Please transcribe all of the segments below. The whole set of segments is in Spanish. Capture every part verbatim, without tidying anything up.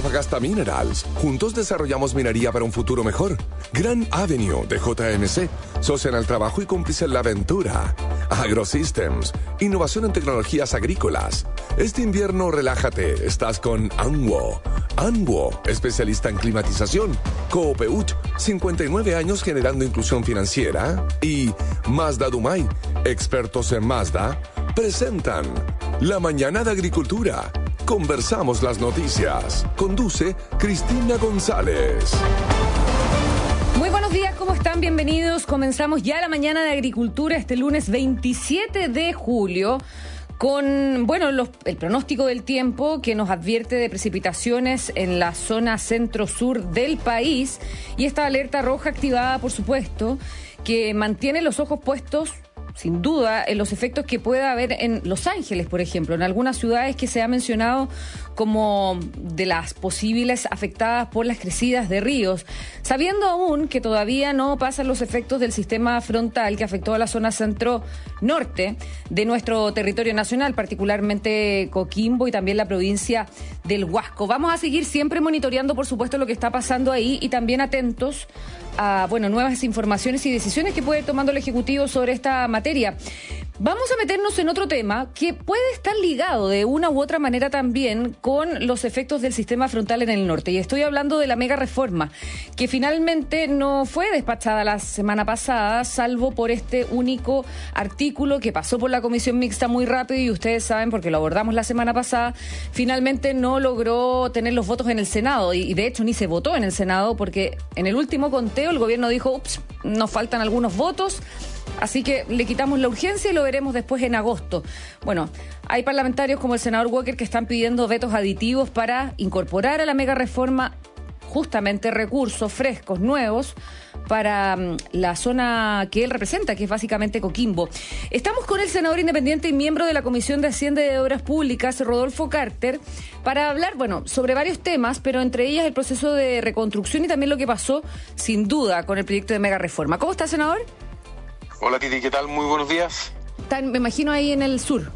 Antofagasta Minerals. Juntos desarrollamos minería para un futuro mejor. Grand Avenue de J M C. Socia en el trabajo y cómplice en la aventura. AgroSystems. Innovación en tecnologías agrícolas. Este invierno relájate. Estás con Anwo. Anwo, especialista en climatización. Coopeut, cincuenta y nueve años generando inclusión financiera. Y Mazda Dumay, expertos en Mazda, presentan La Mañana de Agricultura. Conversamos las noticias. Conduce Cristina González. Muy buenos días, ¿cómo están? Bienvenidos. Comenzamos ya la Mañana de Agricultura este lunes veintisiete de julio. Con, bueno, los, el pronóstico del tiempo que nos advierte de precipitaciones en la zona centro-sur del país y esta alerta roja activada, por supuesto, que mantiene los ojos puestos, sin duda, en los efectos que pueda haber en Los Ángeles, por ejemplo, en algunas ciudades que se ha mencionado como de las posibles afectadas por las crecidas de ríos, sabiendo aún que todavía no pasan los efectos del sistema frontal que afectó a la zona centro-norte de nuestro territorio nacional, particularmente Coquimbo y también la provincia del Huasco. Vamos a seguir siempre monitoreando, por supuesto, lo que está pasando ahí y también atentos a, bueno, nuevas informaciones y decisiones que puede ir tomando el Ejecutivo sobre esta materia. Vamos a meternos en otro tema que puede estar ligado de una u otra manera también con los efectos del sistema frontal en el norte. Y estoy hablando de la mega reforma, que finalmente no fue despachada la semana pasada, salvo por este único artículo que pasó por la comisión mixta muy rápido y ustedes saben, porque lo abordamos la semana pasada, finalmente no logró tener los votos en el Senado y, y de hecho ni se votó en el Senado porque en el último conteo el gobierno dijo, ups, nos faltan algunos votos. Así que le quitamos la urgencia y lo veremos después en agosto. Bueno, hay parlamentarios como el senador Walker que están pidiendo vetos aditivos para incorporar a la mega reforma justamente recursos frescos, nuevos, para um, la zona que él representa, que es básicamente Coquimbo. Estamos con el senador independiente y miembro de la Comisión de Hacienda y de Obras Públicas, Rodolfo Carter, para hablar, bueno, sobre varios temas, pero entre ellas el proceso de reconstrucción y también lo que pasó, sin duda, con el proyecto de mega reforma. ¿Cómo está, senador? Hola Titi, ¿qué tal? Muy buenos días. Están, me imagino, ahí en el sur.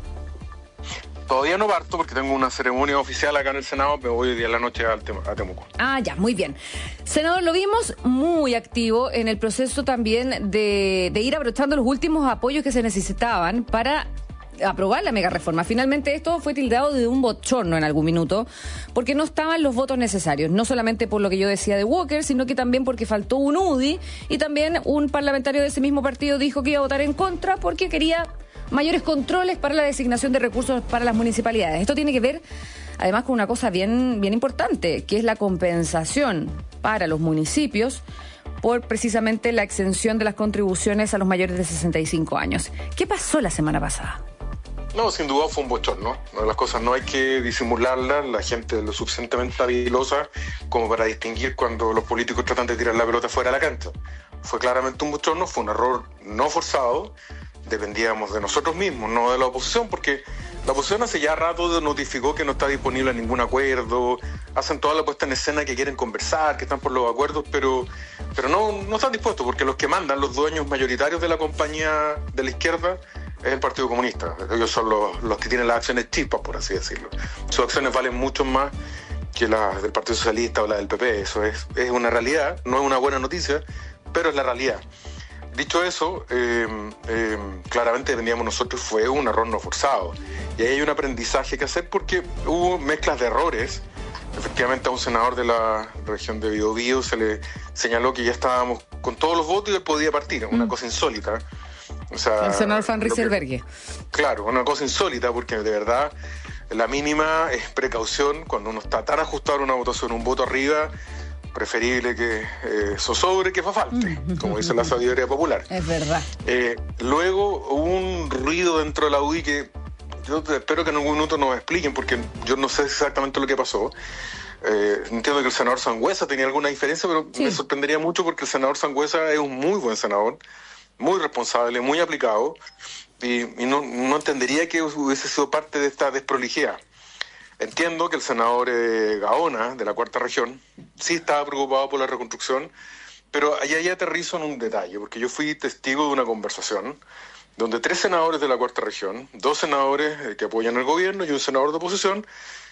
Todavía no parto porque tengo una ceremonia oficial acá en el Senado, pero voy hoy día en la noche a Temuco. Ah, ya, muy bien. Senador, lo vimos muy activo en el proceso también de, de ir abrochando los últimos apoyos que se necesitaban para aprobar la mega reforma. Finalmente esto fue tildado de un bochorno en algún minuto, porque no estaban los votos necesarios, no solamente por lo que yo decía de Walker, sino que también porque faltó un U D I y también un parlamentario de ese mismo partido dijo que iba a votar en contra porque quería mayores controles para la designación de recursos para las municipalidades. Esto tiene que ver además con una cosa bien, bien importante, que es la compensación para los municipios por precisamente la exención de las contribuciones a los mayores de sesenta y cinco años. ¿Qué pasó la semana pasada? No, sin duda fue un bochorno, ¿no? Las cosas no hay que disimularlas, la gente es lo suficientemente habilosa como para distinguir cuando los políticos tratan de tirar la pelota fuera de la cancha. Fue claramente un bochorno, fue un error no forzado, dependíamos de nosotros mismos, no de la oposición, porque la oposición hace ya rato notificó que no está disponible ningún acuerdo, hacen toda la puesta en escena que quieren conversar, que están por los acuerdos, pero, pero no, no están dispuestos, porque los que mandan, los dueños mayoritarios de la compañía de la izquierda, es el Partido Comunista. Ellos son los, los que tienen las acciones chispas, por así decirlo. Sus acciones valen mucho más que las del Partido Socialista o las del P P. Eso es, es una realidad, no es una buena noticia, pero es la realidad. Dicho eso, eh, eh, claramente dependíamos nosotros, fue un error no forzado. Y ahí hay un aprendizaje que hacer porque hubo mezclas de errores. Efectivamente a un senador de la región de Biobío se le señaló que ya estábamos con todos los votos y él podía partir. Una mm. cosa insólita. O sea, el senador Van Rieselberghe. Claro, una cosa insólita porque de verdad la mínima es precaución cuando uno está tan ajustado a una votación, un voto arriba, preferible que eh, zozobre que fa falte, como dice la sabiduría popular. Es verdad. Eh, luego hubo un ruido dentro de la U D I que yo espero que en algún minuto nos expliquen porque yo no sé exactamente lo que pasó. Eh, entiendo que el senador Sangüesa tenía alguna diferencia, pero sí. Me sorprendería mucho porque el senador Sangüesa es un muy buen senador, muy responsable, muy aplicado, y, y no, no entendería que hubiese sido parte de esta desprolijidad. Entiendo que el senador eh, Gaona, de la Cuarta Región, sí estaba preocupado por la reconstrucción, pero allá ya aterrizo en un detalle, porque yo fui testigo de una conversación donde tres senadores de la Cuarta Región, dos senadores eh, que apoyan al gobierno y un senador de oposición,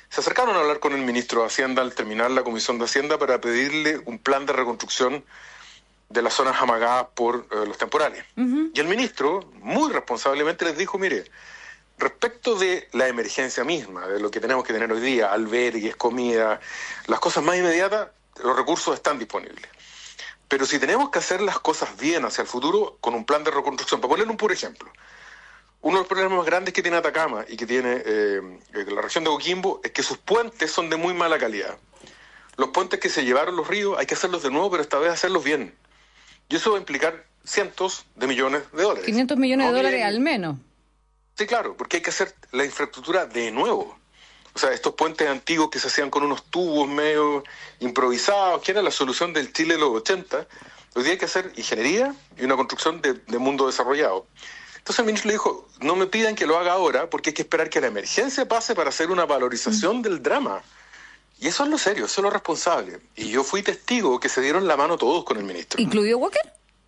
se acercaron a hablar con el ministro de Hacienda al terminar la Comisión de Hacienda para pedirle un plan de reconstrucción de las zonas amagadas por eh, los temporales. Uh-huh. Y el ministro, muy responsablemente, les dijo, mire, respecto de la emergencia misma, de lo que tenemos que tener hoy día, albergues, comida, las cosas más inmediatas, los recursos están disponibles. Pero si tenemos que hacer las cosas bien hacia el futuro, con un plan de reconstrucción, para ponerle un puro ejemplo, uno de los problemas más grandes que tiene Atacama y que tiene eh, la región de Coquimbo es que sus puentes son de muy mala calidad. Los puentes que se llevaron los ríos hay que hacerlos de nuevo, pero esta vez hacerlos bien. Y eso va a implicar cientos de millones de dólares. quinientos millones de no dólares bien. al menos. Sí, claro, porque hay que hacer la infraestructura de nuevo. O sea, estos puentes antiguos que se hacían con unos tubos medio improvisados, que era la solución del Chile de los ochenta, hoy día hay que hacer ingeniería y una construcción de, de mundo desarrollado. Entonces el ministro le dijo, no me pidan que lo haga ahora, porque hay que esperar que la emergencia pase para hacer una valorización mm. del drama. Y eso es lo serio, eso es lo responsable. Y yo fui testigo que se dieron la mano todos con el ministro. ¿Incluido Walker?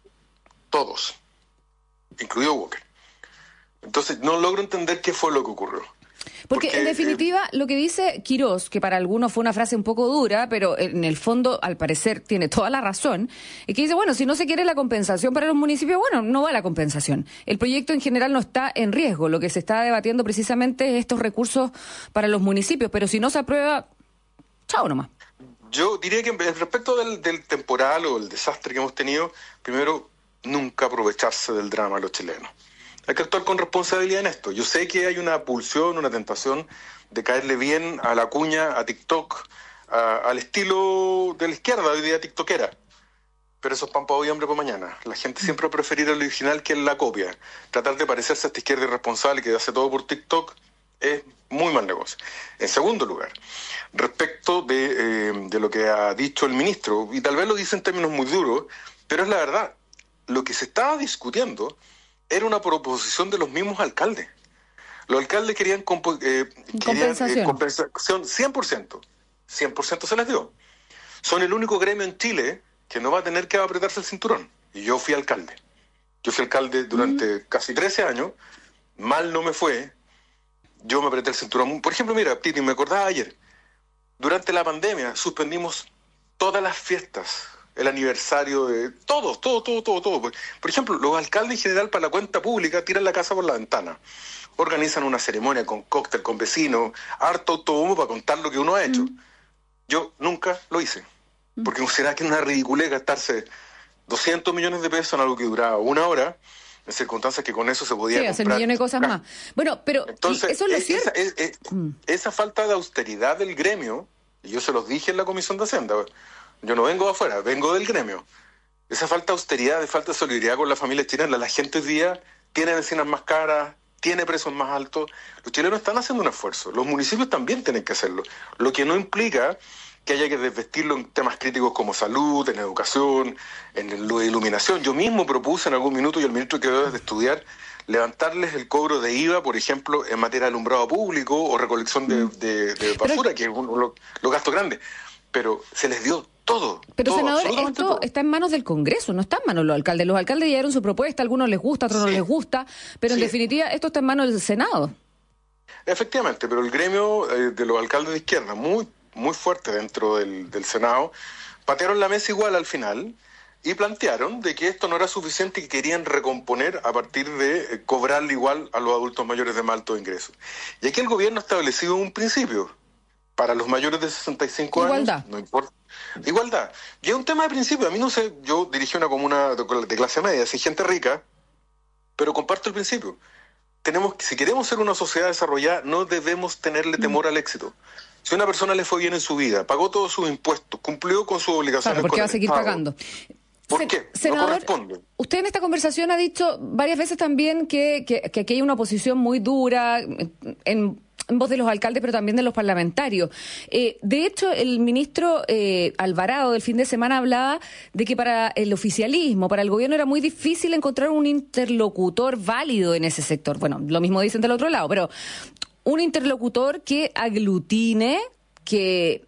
Todos, incluido Walker. Entonces no logro entender qué fue lo que ocurrió. Porque, Porque en definitiva, eh, lo que dice Quirós, que para algunos fue una frase un poco dura, pero en el fondo, al parecer, tiene toda la razón, es que dice, bueno, si no se quiere la compensación para los municipios, bueno, no va la compensación. El proyecto en general no está en riesgo. Lo que se está debatiendo precisamente es estos recursos para los municipios, pero si no se aprueba, chao nomás. Yo diría que respecto del, del temporal o el desastre que hemos tenido, primero, nunca aprovecharse del drama de los chilenos. Hay que actuar con responsabilidad en esto. Yo sé que hay una pulsión, una tentación de caerle bien a la cuña, a TikTok, a, al estilo de la izquierda hoy día tiktokera. Pero eso es pan para hoy, hambre para mañana. La gente siempre va a preferir el original que la copia. Tratar de parecerse a esta izquierda irresponsable que hace todo por TikTok es muy mal negocio. En segundo lugar, respecto de, eh, de lo que ha dicho el ministro, y tal vez lo dice en términos muy duros, pero es la verdad, lo que se estaba discutiendo era una proposición de los mismos alcaldes. Los alcaldes querían, compo- eh, querían eh, compensación cien por ciento. cien por ciento se les dio. Son el único gremio en Chile que no va a tener que apretarse el cinturón. Y yo fui alcalde. Yo fui alcalde durante mm. casi trece años. Mal no me fue. Yo me apreté el cinturón. Por ejemplo, mira, Titi, me acordaba ayer. Durante la pandemia suspendimos todas las fiestas. El aniversario de todos, todo, todo, todo, todo. Por ejemplo, los alcaldes en general para la cuenta pública tiran la casa por la ventana. Organizan una ceremonia con cóctel, con vecinos, harto autobombo para contar lo que uno ha hecho. Mm. Yo nunca lo hice. Porque consideraba que era una ridiculez gastarse doscientos millones de pesos en algo que duraba una hora, en circunstancias que con eso se podía sí, comprar. hacer millones de cosas más. Bueno, pero entonces, eso es lo es, cierto. Esa, es, es, mm. esa falta de austeridad del gremio, y yo se los dije en la Comisión de Hacienda, yo no vengo de afuera, vengo del gremio. Esa falta de austeridad, de falta de solidaridad con la familia chilena, la gente hoy día tiene vecinas más caras, tiene precios más altos. Los chilenos están haciendo un esfuerzo. Los municipios también tienen que hacerlo. Lo que no implica que haya que desvestirlo en temas críticos como salud, en educación, en lo de iluminación. Yo mismo propuse en algún minuto, y el ministro quedó de estudiar, levantarles el cobro de I V A, por ejemplo, en materia de alumbrado público o recolección de, de, de basura, Pero... que es los lo gastos grandes. Pero se les dio todo. Pero, todo, senador, esto todo. está en manos del Congreso, no está en manos de los alcaldes. Los alcaldes ya dieron su propuesta, a algunos les gusta, a otros sí. no les gusta, pero sí. en definitiva esto está en manos del Senado. Efectivamente, pero el gremio eh, de los alcaldes de izquierda, muy muy fuerte dentro del, del Senado, patearon la mesa igual al final y plantearon de que esto no era suficiente y que querían recomponer a partir de eh, cobrarle igual a los adultos mayores de más altos ingresos. Y aquí el gobierno ha establecido un principio. Para los mayores de sesenta y cinco Igualdad. años, no importa. Igualdad. Y es un tema de principio. A mí no sé, yo dirigí una comuna de, de clase media, así gente rica, pero comparto el principio. Tenemos, si queremos ser una sociedad desarrollada, no debemos tenerle temor mm. al éxito. Si a una persona le fue bien en su vida, pagó todos sus impuestos, cumplió con sus obligaciones. Claro, porque va a seguir Estado, pagando. ¿Por Sen- qué? Senador, no corresponde. Usted en esta conversación ha dicho varias veces también que, que, que aquí hay una oposición muy dura en, en voz de los alcaldes, pero también de los parlamentarios. Eh, de hecho, el ministro eh, Alvarado del fin de semana hablaba de que para el oficialismo, para el gobierno, era muy difícil encontrar un interlocutor válido en ese sector. Bueno, lo mismo dicen del otro lado, pero un interlocutor que aglutine, que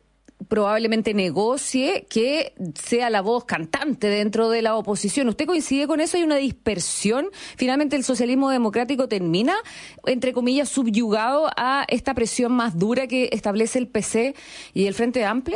probablemente negocie que sea la voz cantante dentro de la oposición. ¿Usted coincide con eso? ¿Hay una dispersión? Finalmente el socialismo democrático termina, entre comillas, subyugado a esta presión más dura que establece el P C y el Frente Amplio.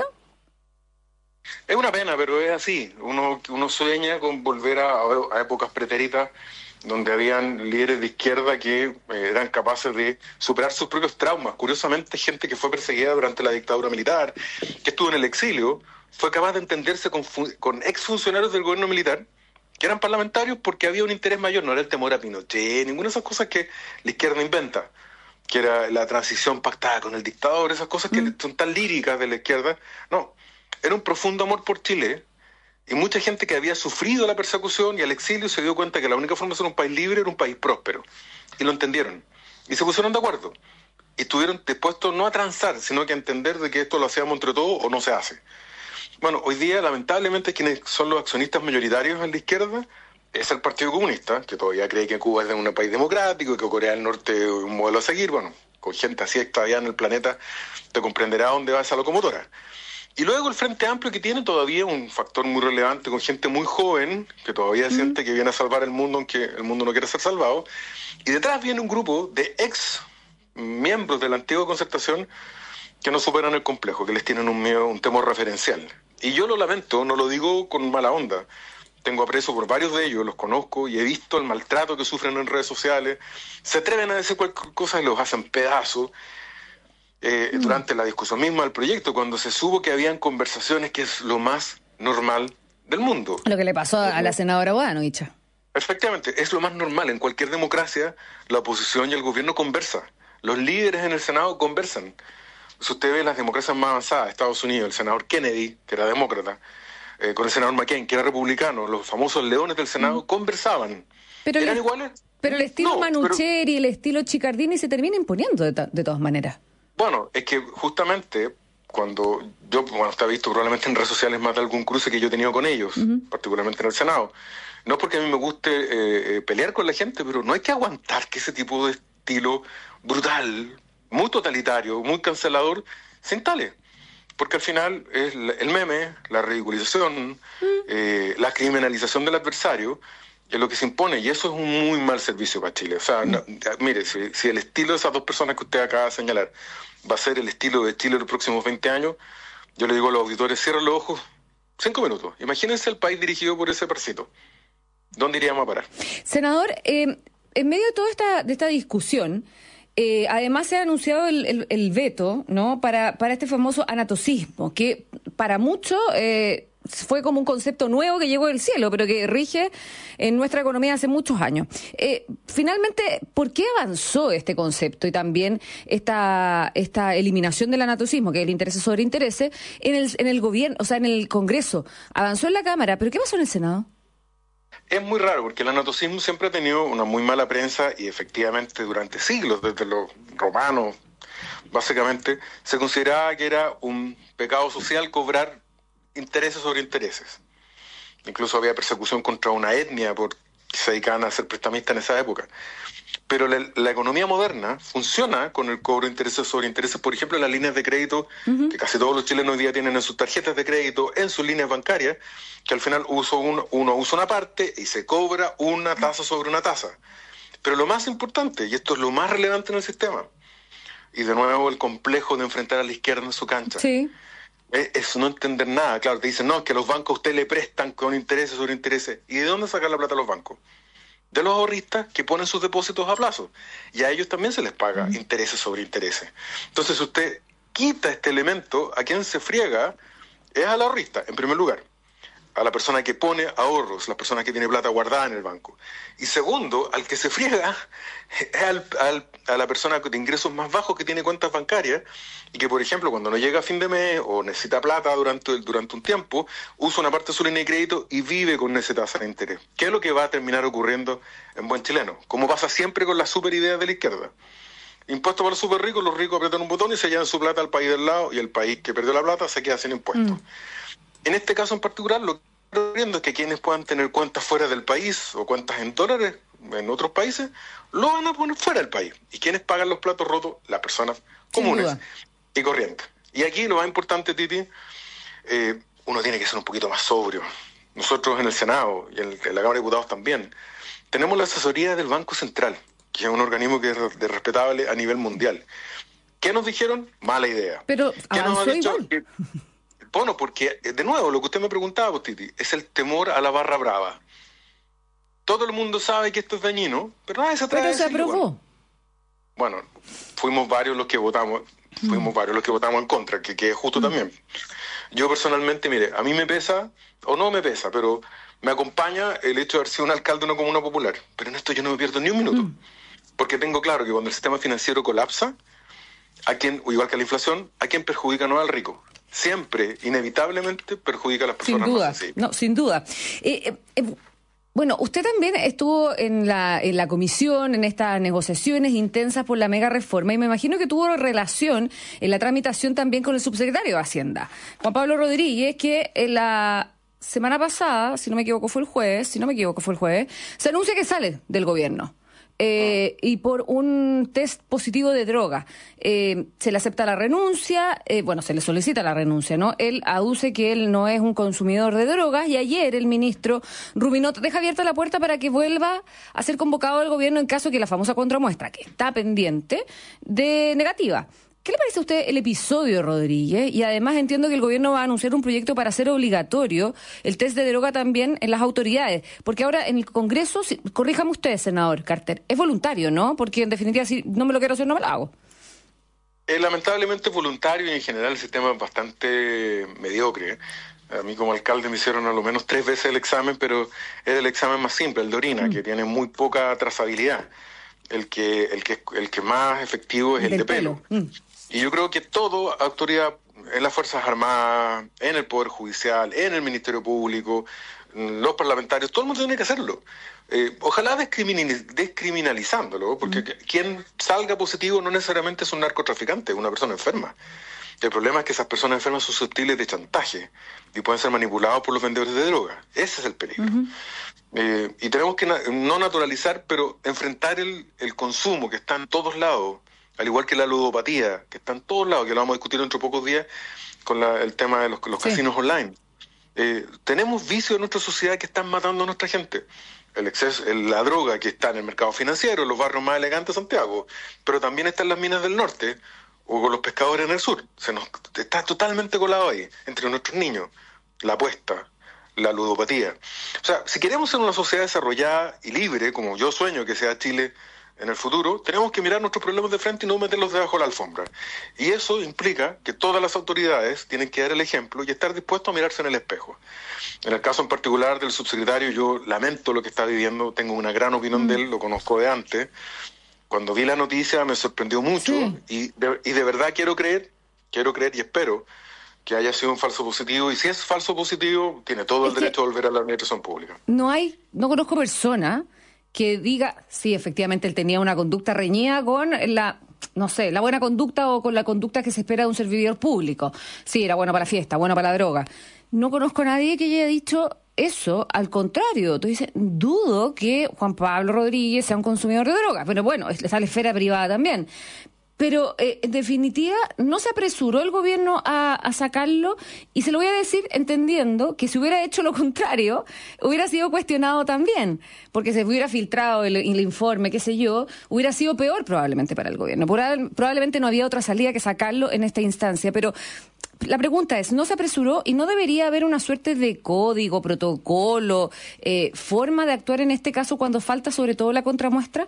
Es una pena, pero es así. Uno, uno sueña con volver a, a épocas pretéritas donde habían líderes de izquierda que eh, eran capaces de superar sus propios traumas. Curiosamente, gente que fue perseguida durante la dictadura militar, que estuvo en el exilio, fue capaz de entenderse con, con exfuncionarios del gobierno militar, que eran parlamentarios porque había un interés mayor, no era el temor a Pinochet, ninguna de esas cosas que la izquierda inventa, que era la transición pactada con el dictador, esas cosas que mm. son tan líricas de la izquierda. No, era un profundo amor por Chile. Y mucha gente que había sufrido la persecución y el exilio se dio cuenta que la única forma de ser un país libre era un país próspero. Y lo entendieron. Y se pusieron de acuerdo. Y estuvieron dispuestos no a transar, sino que a entender de que esto lo hacíamos entre todos o no se hace. Bueno, hoy día, lamentablemente, quienes son los accionistas mayoritarios en la izquierda es el Partido Comunista, que todavía cree que Cuba es un país democrático y que Corea del Norte es un modelo a seguir. Bueno, con gente así extraviada en el planeta, te comprenderá dónde va esa locomotora. Y luego el Frente Amplio, que tiene todavía un factor muy relevante con gente muy joven, que todavía mm. siente que viene a salvar el mundo, aunque el mundo no quiere ser salvado. Y detrás viene un grupo de ex miembros de la antigua Concertación que no superan el complejo, que les tienen un miedo, un temor referencial. Y yo lo lamento, no lo digo con mala onda. Tengo aprecio por varios de ellos, los conozco y he visto el maltrato que sufren en redes sociales. Se atreven a decir cualquier cosa y los hacen pedazos. Eh, mm. Durante la discusión misma del proyecto, cuando se supo que habían conversaciones, que es lo más normal del mundo. Lo que le pasó a la senadora Bodanovich. Efectivamente, es lo más normal. En cualquier democracia, la oposición y el gobierno conversan. Los líderes en el Senado conversan. Si usted ve las democracias más avanzadas, Estados Unidos, el senador Kennedy, que era demócrata, eh, con el senador McCain, que era republicano, los famosos leones del Senado mm. conversaban. Pero ¿Eran el, iguales? Pero el estilo no, Manucheri, pero... el estilo Chiccardini se termina imponiendo de, ta- de todas maneras. Bueno, es que justamente cuando yo, bueno, usted ha visto probablemente en redes sociales más de algún cruce que yo he tenido con ellos, uh-huh. particularmente en el Senado. No es porque a mí me guste eh, pelear con la gente, pero no hay que aguantar que ese tipo de estilo brutal, muy totalitario, muy cancelador, se instale. Porque al final es el meme, la ridiculización, uh-huh. eh, la criminalización del adversario, es lo que se impone, y eso es un muy mal servicio para Chile. O sea, no, mire, si, si el estilo de esas dos personas que usted acaba de señalar va a ser el estilo de Chile los próximos veinte años, yo le digo a los auditores, cierren los ojos, cinco minutos. Imagínense el país dirigido por ese parcito. ¿Dónde iríamos a parar? Senador, eh, en medio de toda esta, de esta discusión, eh, además se ha anunciado el, el, el veto, ¿no?, para, para este famoso anatocismo, que para muchos... Eh, fue como un concepto nuevo que llegó del cielo, pero que rige en nuestra economía hace muchos años. Eh, finalmente, ¿por qué avanzó este concepto y también esta esta eliminación del anatocismo, que es el interés sobre intereses, en el, en el gobierno, o sea, en el Congreso? Avanzó en la Cámara, pero ¿qué pasó en el Senado? Es muy raro, porque el anatocismo siempre ha tenido una muy mala prensa y efectivamente durante siglos, desde los romanos, básicamente, se consideraba que era un pecado social cobrar intereses sobre intereses. Incluso había persecución contra una etnia porque se dedicaban a ser prestamistas en esa época. Pero la, la economía moderna funciona con el cobro de intereses sobre intereses, por ejemplo, en las líneas de crédito, uh-huh. que casi todos los chilenos hoy día tienen en sus tarjetas de crédito, en sus líneas bancarias, que al final uso uno, uno usa una parte y se cobra una tasa sobre una tasa. Pero lo más importante, y esto es lo más relevante en el sistema, y de nuevo el complejo de enfrentar a la izquierda en su cancha, sí. es no entender nada. Claro, te dicen, no, que los bancos a usted le prestan con intereses sobre intereses. ¿Y de dónde sacan la plata los bancos? De los ahorristas que ponen sus depósitos a plazo. Y a ellos también se les paga uh-huh. intereses sobre intereses. Entonces, si usted quita este elemento, ¿a quién se friega? Es al ahorrista, en primer lugar. A la persona que pone ahorros, la persona que tiene plata guardada en el banco. Y segundo, al que se friega es al, al, a la persona de ingresos más bajos que tiene cuentas bancarias y que, por ejemplo, cuando no llega a fin de mes o necesita plata durante, durante un tiempo, usa una parte de su línea de crédito y vive con esa tasa de interés. ¿Qué es lo que va a terminar ocurriendo en buen chileno? Como pasa siempre con las super ideas de la izquierda. Impuestos para los super ricos, los ricos aprietan un botón y se llevan su plata al país del lado y el país que perdió la plata se queda sin impuestos. Mm. En este caso en particular, lo que estoy viendo es que quienes puedan tener cuentas fuera del país o cuentas en dólares en otros países, lo van a poner fuera del país. ¿Y quiénes pagan los platos rotos? Las personas comunes y corrientes. Y aquí lo más importante, Titi, eh, uno tiene que ser un poquito más sobrio. Nosotros en el Senado y en, el, en la Cámara de Diputados también tenemos la asesoría del Banco Central, que es un organismo que es de respetable a nivel mundial. ¿Qué nos dijeron? Mala idea. Pero ¿Qué nos ha dicho? igual. Que, bueno, porque, de nuevo, lo que usted me preguntaba, pues, Titi, es el temor a la barra brava. Todo el mundo sabe que esto es dañino, pero nadie se atreve a Pero se decirlo. aprobó. Bueno, fuimos varios los que votamos, fuimos mm. varios los que votamos en contra, que, que es justo mm. también. Yo personalmente, mire, a mí me pesa, o no me pesa, pero me acompaña el hecho de haber sido un alcalde de una comuna popular. Pero en esto yo no me pierdo ni un minuto. Mm. Porque tengo claro que cuando el sistema financiero colapsa, a quien, o igual que la inflación, a quien perjudica no al rico. Siempre, inevitablemente, perjudica a las personas sin duda, más sensibles. No, sin duda. Eh, eh, eh, bueno, usted también estuvo en la, en la comisión, en estas negociaciones intensas por la mega reforma, y me imagino que tuvo relación en la tramitación también con el subsecretario de Hacienda, Juan Pablo Rodríguez, que en la semana pasada, si no me equivoco fue el jueves, si no me equivoco fue el jueves, se anuncia que sale del gobierno. Eh, y por un test positivo de droga. Eh, se le acepta la renuncia, eh, bueno, se le solicita la renuncia, ¿no? Él aduce que él no es un consumidor de drogas y ayer el ministro Rubinot deja abierta la puerta para que vuelva a ser convocado al gobierno en caso que la famosa contramuestra, que está pendiente, de negativa. ¿Qué le parece a usted el episodio, Rodríguez? Y además entiendo que el gobierno va a anunciar un proyecto para hacer obligatorio el test de droga también en las autoridades. Porque ahora en el Congreso, si, corríjame usted, senador Carter, es voluntario, ¿no? Porque en definitiva, si no me lo quiero hacer, no me lo hago. Es lamentablemente voluntario y en general el sistema es bastante mediocre. A mí como alcalde me hicieron a lo menos tres veces el examen, pero es el examen más simple, el de orina, mm. que tiene muy poca trazabilidad. El que, el que, el que más efectivo es el, el de pelo. pelo. Mm. Y yo creo que toda autoridad en las Fuerzas Armadas, en el Poder Judicial, en el Ministerio Público, los parlamentarios, todo el mundo tiene que hacerlo. Eh, ojalá descriminal, descriminalizándolo, porque mm. quien salga positivo no necesariamente es un narcotraficante, es una persona enferma. El problema es que esas personas enfermas son susceptibles de chantaje y pueden ser manipulados por los vendedores de droga. Ese es el peligro. Uh-huh. Eh, y tenemos que na- no naturalizar, pero enfrentar el, el consumo que está en todos lados, al igual que la ludopatía, que está en todos lados, que lo vamos a discutir dentro de pocos días con la, el tema de los, los sí. casinos online. Eh, tenemos vicios en nuestra sociedad que están matando a nuestra gente. El exceso, el, la droga que está en el mercado financiero, en los barrios más elegantes de Santiago, pero también está en las minas del norte o con los pescadores en el sur. Se nos está totalmente colado ahí, entre nuestros niños, la apuesta, la ludopatía. O sea, si queremos ser una sociedad desarrollada y libre, como yo sueño que sea Chile en el futuro, tenemos que mirar nuestros problemas de frente y no meterlos debajo de la alfombra. Y eso implica que todas las autoridades tienen que dar el ejemplo y estar dispuestos a mirarse en el espejo. En el caso en particular del subsecretario, yo lamento lo que está viviendo, tengo una gran opinión mm. de él, lo conozco de antes. Cuando vi la noticia me sorprendió mucho sí. y, de, y de verdad quiero creer, quiero creer y espero que haya sido un falso positivo, y si es falso positivo, tiene todo es el derecho a volver a la administración pública. No hay, no conozco persona que diga, sí, efectivamente él tenía una conducta reñida con la, no sé, la buena conducta o con la conducta que se espera de un servidor público. Sí, era bueno para la fiesta, bueno para la droga. No conozco a nadie que haya dicho eso, al contrario. Tú dices, dudo que Juan Pablo Rodríguez sea un consumidor de drogas, pero bueno, está la esfera privada también. Pero, eh, en definitiva, no se apresuró el gobierno a, a sacarlo, y se lo voy a decir entendiendo que si hubiera hecho lo contrario, hubiera sido cuestionado también, porque se hubiera filtrado el, el informe, qué sé yo, hubiera sido peor probablemente para el gobierno. Probablemente no había otra salida que sacarlo en esta instancia, pero la pregunta es, ¿no se apresuró y no debería haber una suerte de código, protocolo, eh, forma de actuar en este caso cuando falta sobre todo la contramuestra?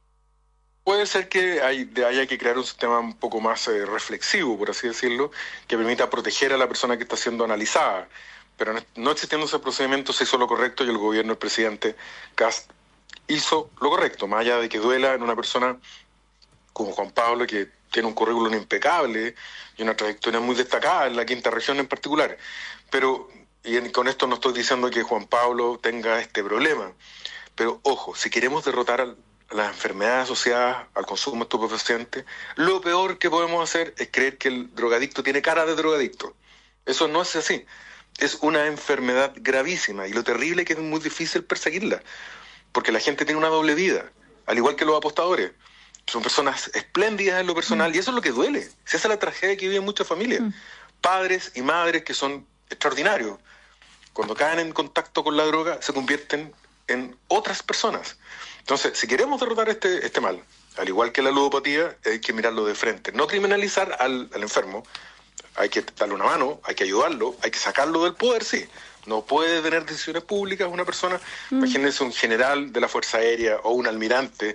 Puede ser que hay, haya que crear un sistema un poco más eh, reflexivo, por así decirlo, que permita proteger a la persona que está siendo analizada. Pero no existiendo ese procedimiento, se hizo lo correcto y el gobierno, el presidente Kast, hizo lo correcto, más allá de que duela en una persona como Juan Pablo, que tiene un currículum impecable y una trayectoria muy destacada en la quinta región en particular. Pero, y con esto no estoy diciendo que Juan Pablo tenga este problema, pero ojo, si queremos derrotar al las enfermedades asociadas al consumo de estupefacientes, lo peor que podemos hacer es creer que el drogadicto tiene cara de drogadicto. Eso no es así. Es una enfermedad gravísima y lo terrible es que es muy difícil perseguirla, porque la gente tiene una doble vida, al igual que los apostadores, son personas espléndidas en lo personal, mm. y eso es lo que duele. Si esa es la tragedia que viven muchas familias. Mm. Padres y madres que son extraordinarios. Cuando caen en contacto con la droga, se convierten en otras personas. Entonces, si queremos derrotar este, este mal, al igual que la ludopatía, hay que mirarlo de frente. No criminalizar al, al enfermo. Hay que darle una mano, hay que ayudarlo, hay que sacarlo del poder, sí. No puede tener decisiones públicas una persona. Mm. Imagínense un general de la Fuerza Aérea o un almirante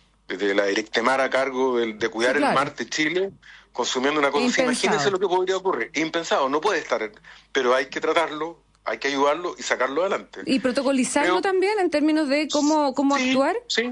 de la Directa Mar a cargo de, de cuidar sí, claro. el mar de Chile, consumiendo una cosa así. Imagínense lo que podría ocurrir. Impensado, no puede estar, pero hay que tratarlo, hay que ayudarlo y sacarlo adelante. ¿Y protocolizarlo pero, también en términos de cómo, cómo sí, actuar? Sí,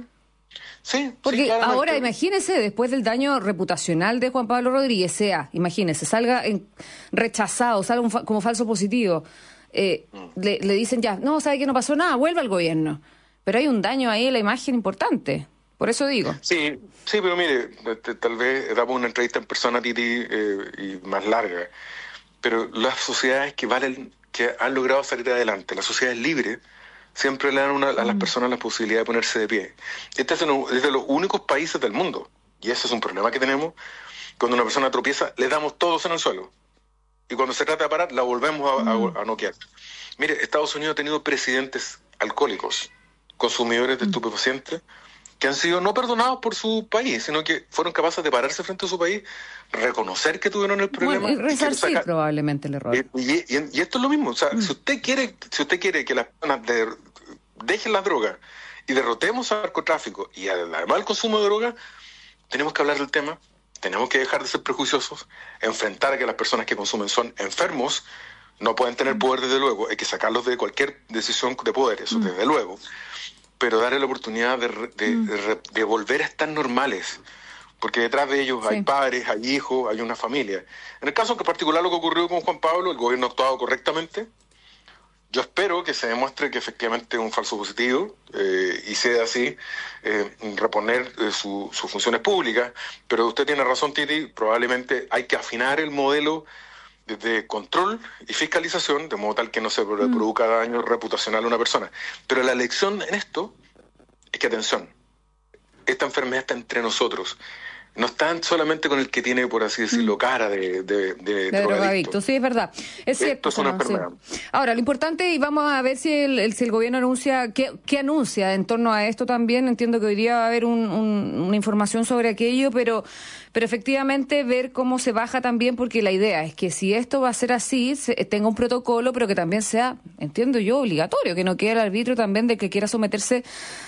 sí. Porque sí, ahora, imagínese, después del daño reputacional de Juan Pablo Rodríguez, sea, imagínese, salga en, rechazado, salga un fa como falso positivo, eh, mm. le, le dicen ya, no, sabe que no pasó nada, vuelva al gobierno. Pero hay un daño ahí en la imagen importante. Por eso digo. Sí, sí, pero mire, tal vez damos una entrevista en persona, Titi, eh, y más larga, pero las sociedades que valen, que han logrado salir adelante, las sociedades libres, siempre le dan una, a las personas la posibilidad de ponerse de pie. Este es, uno, es de los únicos países del mundo, y ese es un problema que tenemos. Cuando una persona tropieza, le damos todos en el suelo. Y cuando se trata de parar, la volvemos a, a, a noquear. Mire, Estados Unidos ha tenido presidentes alcohólicos, consumidores de estupefacientes, que han sido no perdonados por su país, sino que fueron capaces de pararse frente a su país, reconocer que tuvieron el problema. Bueno, resarcir sacar... probablemente el error. Y, y, y, y esto es lo mismo. O sea, mm. si usted quiere, si usted quiere que las personas de, dejen las drogas y derrotemos al narcotráfico y además el consumo de drogas, tenemos que hablar del tema, tenemos que dejar de ser prejuiciosos, enfrentar a que las personas que consumen son enfermos, no pueden tener mm. poder desde luego, hay que sacarlos de cualquier decisión de poder, eso mm. desde luego. Pero darle la oportunidad de, de, mm. de, de volver a estar normales, porque detrás de ellos sí. hay padres, hay hijos, hay una familia. En el caso en particular lo que ocurrió con Juan Pablo, el gobierno ha actuado correctamente. Yo espero que se demuestre que efectivamente es un falso positivo eh, y sea así, eh, reponer eh, su, sus funciones públicas, pero usted tiene razón, Titi, probablemente hay que afinar el modelo de control y fiscalización, de modo tal que no se mm. produzca daño reputacional a una persona. Pero la lección en esto es que, atención, esta enfermedad está entre nosotros. No está solamente con el que tiene, por así decirlo, cara de, de, de, de drogadicto. Sí, es verdad. Es cierto. Esto es una enfermedad. Sí. Ahora, lo importante, y vamos a ver si el, el, si el gobierno anuncia, ¿qué, qué anuncia en torno a esto también? Entiendo que hoy día va a haber un, un, una información sobre aquello, pero, pero efectivamente ver cómo se baja también, porque la idea es que si esto va a ser así, se, tenga un protocolo, pero que también sea, entiendo yo, obligatorio, que no quede el arbitrio también de que quiera someterse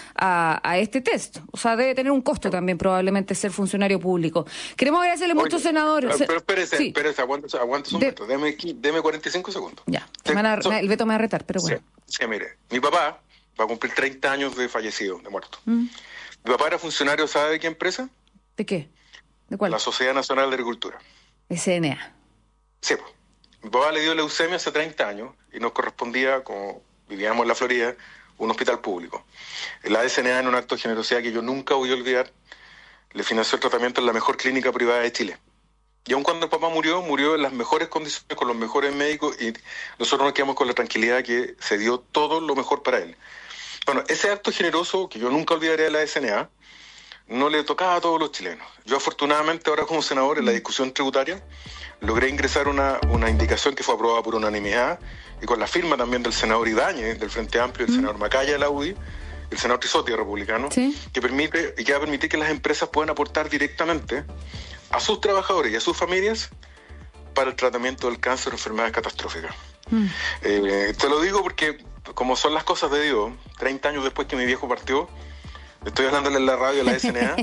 A, a este test. O sea, debe tener un costo también probablemente ser funcionario público. Queremos agradecerle Oye, mucho, senador. Pero espérese, sí. espérese, aguántese, aguántese un momento. Deme, deme cuarenta y cinco segundos. Ya, Te, a, so, el veto me va a retar, pero bueno. Sí, sí, mire, mi papá va a cumplir treinta años de fallecido, de muerto. Mm. Mi papá era funcionario, ¿sabe de qué empresa? ¿De qué? ¿De cuál? La Sociedad Nacional de Agricultura. S N A. Sí, pues. Mi papá le dio leucemia hace treinta años y nos correspondía, como vivíamos en la Florida, un hospital público. La S N A, en un acto de generosidad que yo nunca voy a olvidar, le financió el tratamiento en la mejor clínica privada de Chile. Y aun cuando el papá murió, murió en las mejores condiciones, con los mejores médicos, y nosotros nos quedamos con la tranquilidad que se dio todo lo mejor para él. Bueno, ese acto generoso, que yo nunca olvidaré de la S N A, no le tocaba a todos los chilenos. Yo afortunadamente ahora como senador en la discusión tributaria logré ingresar una, una indicación que fue aprobada por unanimidad y con la firma también del senador Ibáñez, del Frente Amplio, el mm. senador Macaya de la U D I, el senador Trisotti, republicano, ¿sí? que permite y que va a permitir que las empresas puedan aportar directamente a sus trabajadores y a sus familias para el tratamiento del cáncer o enfermedades catastróficas. Mm. Eh, te lo digo porque, como son las cosas de Dios, treinta años después que mi viejo partió, estoy hablándole en la radio a la S N A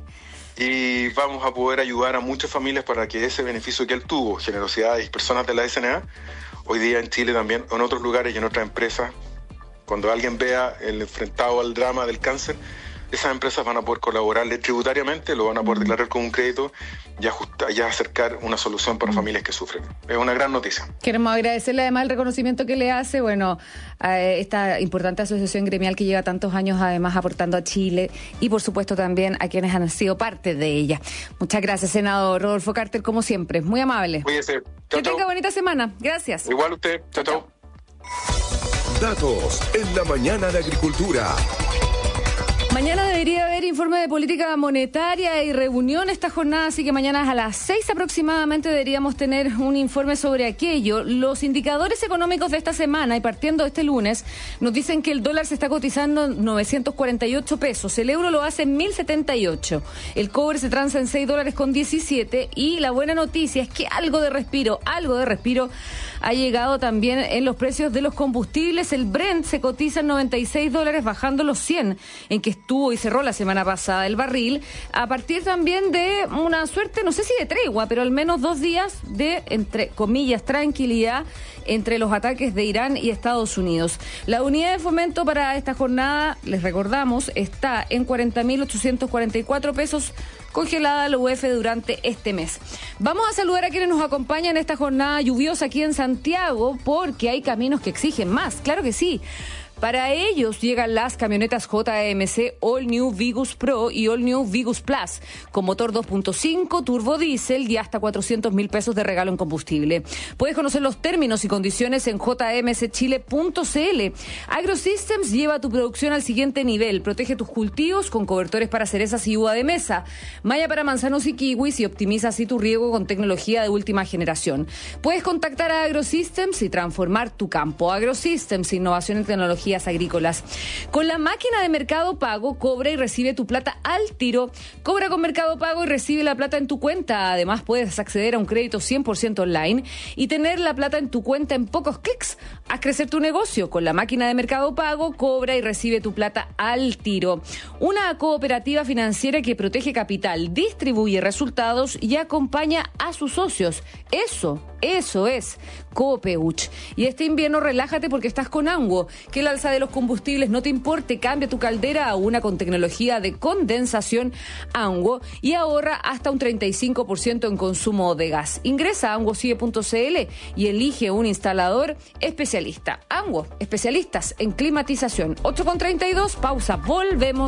y vamos a poder ayudar a muchas familias para que ese beneficio que él tuvo, generosidad y personas de la S N A, hoy día en Chile también, en otros lugares y en otras empresas, cuando alguien vea el enfrentado al drama del cáncer, esas empresas van a poder colaborarle tributariamente, lo van a poder declarar con un crédito y ajustar, y acercar una solución para familias que sufren. Es una gran noticia. Queremos agradecerle además el reconocimiento que le hace, bueno, a esta importante asociación gremial que lleva tantos años además aportando a Chile y por supuesto también a quienes han sido parte de ella. Muchas gracias, senador Rodolfo Carter, como siempre, muy amable. Cuídese. Que tenga bonita semana. Gracias. Igual usted. Chao, chao. Datos en la mañana de Agricultura. Mañana debería haber informe de política monetaria y reunión esta jornada, así que mañana a las seis aproximadamente deberíamos tener un informe sobre aquello. Los indicadores económicos de esta semana y partiendo este lunes nos dicen que el dólar se está cotizando en novecientos cuarenta y ocho pesos, el euro lo hace en mil setenta y ocho, el cobre se transa en seis dólares con diecisiete y la buena noticia es que algo de respiro, algo de respiro ha llegado también en los precios de los combustibles. El Brent se cotiza en noventa y seis dólares, bajando los cien en que estuvo y cerró la semana pasada el barril, a partir también de una suerte, no sé si de tregua, pero al menos dos días de, entre comillas, tranquilidad entre los ataques de Irán y Estados Unidos. La unidad de fomento para esta jornada, les recordamos, está en cuarenta mil ochocientos cuarenta y cuatro pesos, congelada la U F durante este mes. Vamos a saludar a quienes nos acompañan en esta jornada lluviosa aquí en Santiago, porque hay caminos que exigen más, claro que sí. Para ellos llegan las camionetas J M C All New Vigus Pro y All New Vigus Plus, con motor dos punto cinco, turbo diésel y hasta cuatrocientos mil pesos de regalo en combustible. Puedes conocer los términos y condiciones en j m c chile punto c l. AgroSystems lleva tu producción al siguiente nivel. Protege tus cultivos con cobertores para cerezas y uva de mesa, malla para manzanos y kiwis y optimiza así tu riego con tecnología de última generación. Puedes contactar a AgroSystems y transformar tu campo. AgroSystems, innovación en tecnología agrícolas. Con la máquina de Mercado Pago, cobra y recibe tu plata al tiro. Cobra con Mercado Pago y recibe la plata en tu cuenta. Además, puedes acceder a un crédito cien por ciento online y tener la plata en tu cuenta en pocos clics. Haz crecer tu negocio. Con la máquina de Mercado Pago, cobra y recibe tu plata al tiro. Una cooperativa financiera que protege capital, distribuye resultados y acompaña a sus socios. Eso, eso es Coopeuch. Y este invierno relájate porque estás con Anguo. Que el alza de los combustibles no te importe, cambia tu caldera a una con tecnología de condensación Anguo y ahorra hasta un treinta y cinco por ciento en consumo de gas. Ingresa a anguocie punto c l y elige un instalador especialista. Anguo, especialistas en climatización. ocho con treinta y dos, pausa, volvemos.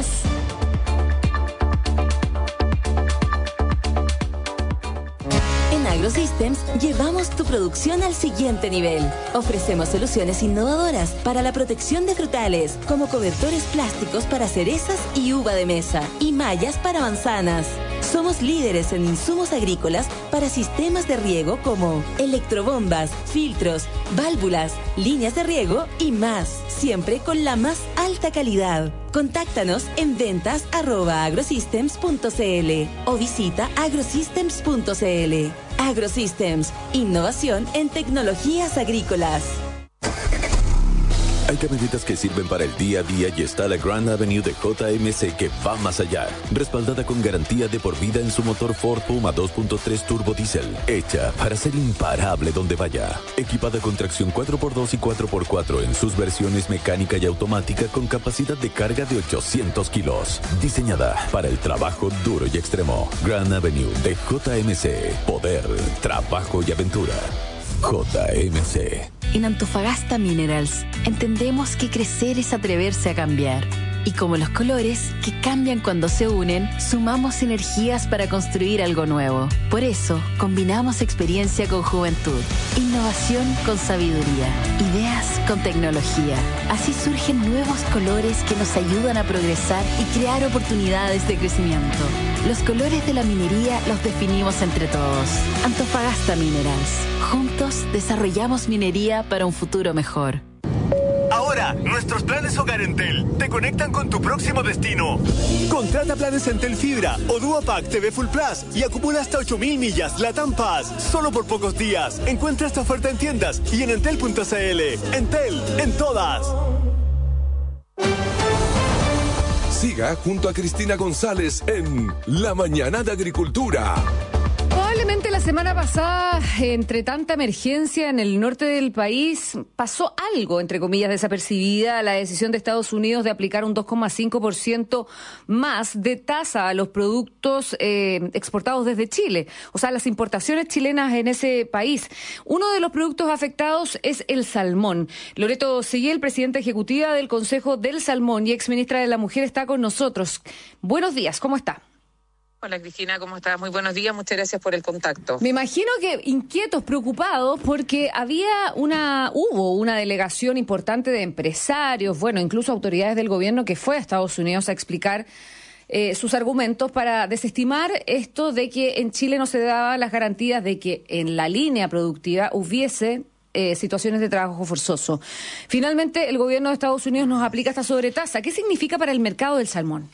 AgroSystems llevamos tu producción al siguiente nivel. Ofrecemos soluciones innovadoras para la protección de frutales, como cobertores plásticos para cerezas y uva de mesa y mallas para manzanas. Somos líderes en insumos agrícolas para sistemas de riego como electrobombas, filtros, válvulas, líneas de riego y más, siempre con la más alta calidad. Contáctanos en ventas arroba agrosystems punto c l o visita agrosystems punto c l. AgroSystems, innovación en tecnologías agrícolas. Hay camionetas que sirven para el día a día y está la Grand Avenue de J M C que va más allá. Respaldada con garantía de por vida en su motor Ford Puma dos punto tres turbo diésel. Hecha para ser imparable donde vaya. Equipada con tracción cuatro por dos y cuatro por cuatro en sus versiones mecánica y automática con capacidad de carga de ochocientos kilos. Diseñada para el trabajo duro y extremo. Grand Avenue de J M C. Poder, trabajo y aventura. J M C. En Antofagasta Minerals entendemos que crecer es atreverse a cambiar. Y como los colores, que cambian cuando se unen, sumamos energías para construir algo nuevo. Por eso, combinamos experiencia con juventud, innovación con sabiduría, ideas con tecnología. Así surgen nuevos colores que nos ayudan a progresar y crear oportunidades de crecimiento. Los colores de la minería los definimos entre todos. Antofagasta Minerals. Juntos desarrollamos minería para un futuro mejor. Ahora, nuestros planes Hogar Entel te conectan con tu próximo destino. Contrata planes Entel Fibra o Duopack T V Full Plus y acumula hasta ocho mil millas LATAM Pass solo por pocos días. Encuentra esta oferta en tiendas y en entel punto c l. Entel, en todas. Siga junto a Cristina González en La Mañana de Agricultura. Probablemente la semana pasada, entre tanta emergencia en el norte del país, pasó algo, entre comillas, desapercibida, la decisión de Estados Unidos de aplicar un dos coma cinco por ciento más de tasa a los productos eh, exportados desde Chile, o sea, las importaciones chilenas en ese país. Uno de los productos afectados es el salmón. Loreto Seguel, presidenta ejecutiva del Consejo del Salmón y exministra de la Mujer, está con nosotros. Buenos días, ¿cómo está? Hola Cristina, ¿cómo estás? Muy buenos días, muchas gracias por el contacto. Me imagino que inquietos, preocupados, porque había una, hubo una delegación importante de empresarios, bueno, incluso autoridades del gobierno que fue a Estados Unidos a explicar eh, sus argumentos para desestimar esto de que en Chile no se daban las garantías de que en la línea productiva hubiese eh, situaciones de trabajo forzoso. Finalmente, el gobierno de Estados Unidos nos aplica esta sobretasa. ¿Qué significa para el mercado del salmón?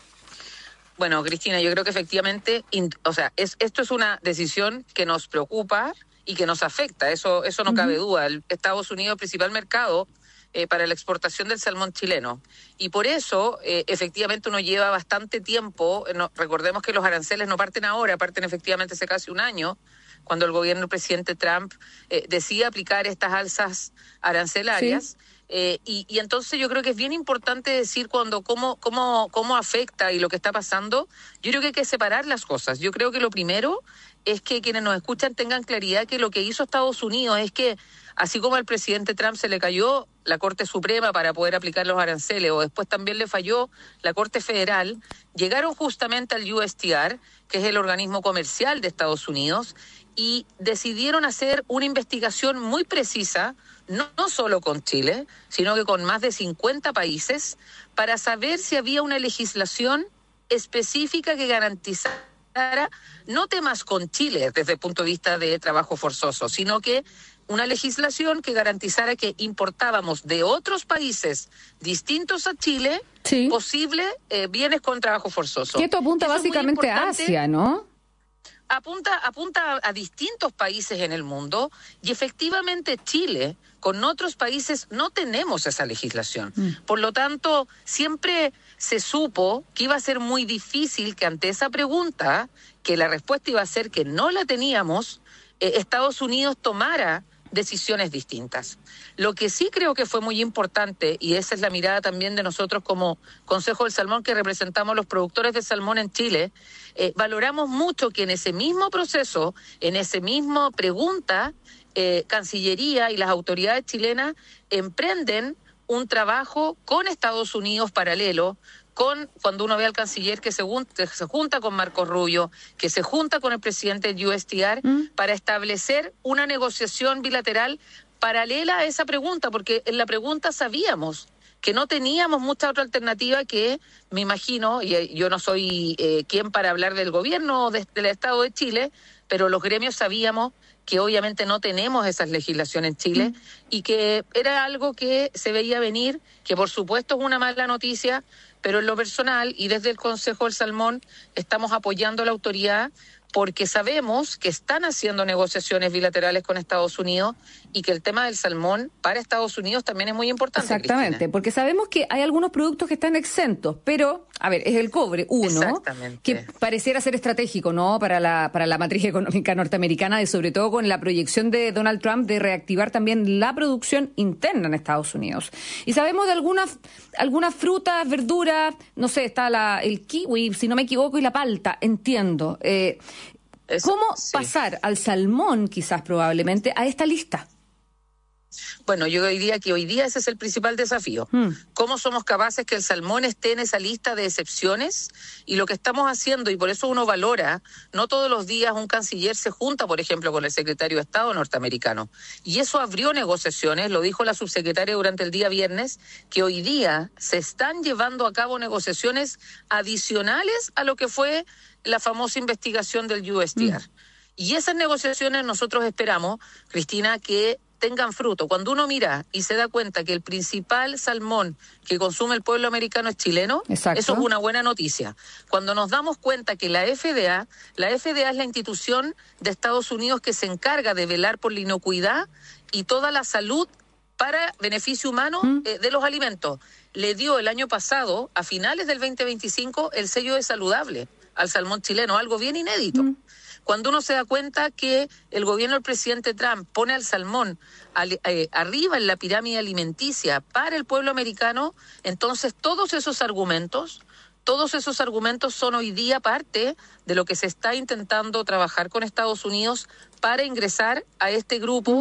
Bueno, Cristina, yo creo que efectivamente, o sea, es, esto es una decisión que nos preocupa y que nos afecta, eso, eso no uh-huh. cabe duda. El Estados Unidos es el principal mercado eh, para la exportación del salmón chileno. Y por eso, eh, efectivamente, uno lleva bastante tiempo, no, recordemos que los aranceles no parten ahora, parten efectivamente hace casi un año, cuando el gobierno del presidente Trump eh, decide aplicar estas alzas arancelarias. Sí. Eh, y, y entonces yo creo que es bien importante decir cuando cómo, cómo, cómo afecta y lo que está pasando. Yo creo que hay que separar las cosas. Yo creo que lo primero es que quienes nos escuchan tengan claridad que lo que hizo Estados Unidos es que, así como al presidente Trump se le cayó la Corte Suprema para poder aplicar los aranceles, o después también le falló la Corte Federal, llegaron justamente al U S T R, que es el organismo comercial de Estados Unidos, y decidieron hacer una investigación muy precisa, no, no solo con Chile, sino que con más de cincuenta países, para saber si había una legislación específica que garantizara no temas con Chile desde el punto de vista de trabajo forzoso, sino que una legislación que garantizara que importábamos de otros países distintos a Chile sí. posible eh, bienes con trabajo forzoso. Que esto apunta básicamente a Asia, ¿no? Apunta, apunta a, a distintos países en el mundo y efectivamente Chile con otros países no tenemos esa legislación. Mm. Por lo tanto, siempre se supo que iba a ser muy difícil que ante esa pregunta, que la respuesta iba a ser que no la teníamos, eh, Estados Unidos tomara decisiones distintas. Lo que sí creo que fue muy importante, y esa es la mirada también de nosotros como Consejo del Salmón, que representamos a los productores de salmón en Chile, eh, valoramos mucho que en ese mismo proceso, en ese mismo pregunta, eh, Cancillería y las autoridades chilenas emprenden un trabajo con Estados Unidos paralelo, con cuando uno ve al canciller que se, que se junta con Marcos Rubio, que se junta con el presidente del U S T R, ¿Mm? para establecer una negociación bilateral paralela a esa pregunta, porque en la pregunta sabíamos que no teníamos mucha otra alternativa que, me imagino, y yo no soy eh, quien para hablar del gobierno de, del Estado de Chile, pero los gremios sabíamos que obviamente no tenemos esas legislaciones en Chile mm. y que era algo que se veía venir, que por supuesto es una mala noticia, pero en lo personal y desde el Consejo del Salmón estamos apoyando a la autoridad porque sabemos que están haciendo negociaciones bilaterales con Estados Unidos y que el tema del salmón para Estados Unidos también es muy importante. Exactamente, Cristina. Porque sabemos que hay algunos productos que están exentos, pero, a ver, es el cobre, uno, que pareciera ser estratégico, ¿no?, para la para la matriz económica norteamericana y sobre todo con la proyección de Donald Trump de reactivar también la producción interna en Estados Unidos. Y sabemos de algunas algunas frutas, verduras, no sé, está la el kiwi, si no me equivoco, y la palta, entiendo. Eh, Eso, ¿Cómo sí. pasar al salmón, quizás probablemente, a esta lista? Bueno, yo diría que hoy día ese es el principal desafío. Mm. ¿Cómo somos capaces que el salmón esté en esa lista de excepciones? Y lo que estamos haciendo, y por eso uno valora, no todos los días un canciller se junta, por ejemplo, con el secretario de Estado norteamericano. Y eso abrió negociaciones, lo dijo la subsecretaria durante el día viernes, que hoy día se están llevando a cabo negociaciones adicionales a lo que fue la famosa investigación del U S T R. Mm. Y esas negociaciones nosotros esperamos, Cristina, que tengan fruto. Cuando uno mira y se da cuenta que el principal salmón que consume el pueblo americano es chileno, Exacto. eso es una buena noticia. Cuando nos damos cuenta que la F D A, la F D A es la institución de Estados Unidos que se encarga de velar por la inocuidad y toda la salud para beneficio humano ¿Mm? eh, de los alimentos, le dio el año pasado, a finales del veinte veinticinco, el sello de saludable al salmón chileno, algo bien inédito. Mm. Cuando uno se da cuenta que el gobierno del presidente Trump pone al salmón al, eh, arriba en la pirámide alimenticia para el pueblo americano, entonces todos esos argumentos, todos esos argumentos son hoy día parte de lo que se está intentando trabajar con Estados Unidos para ingresar a este grupo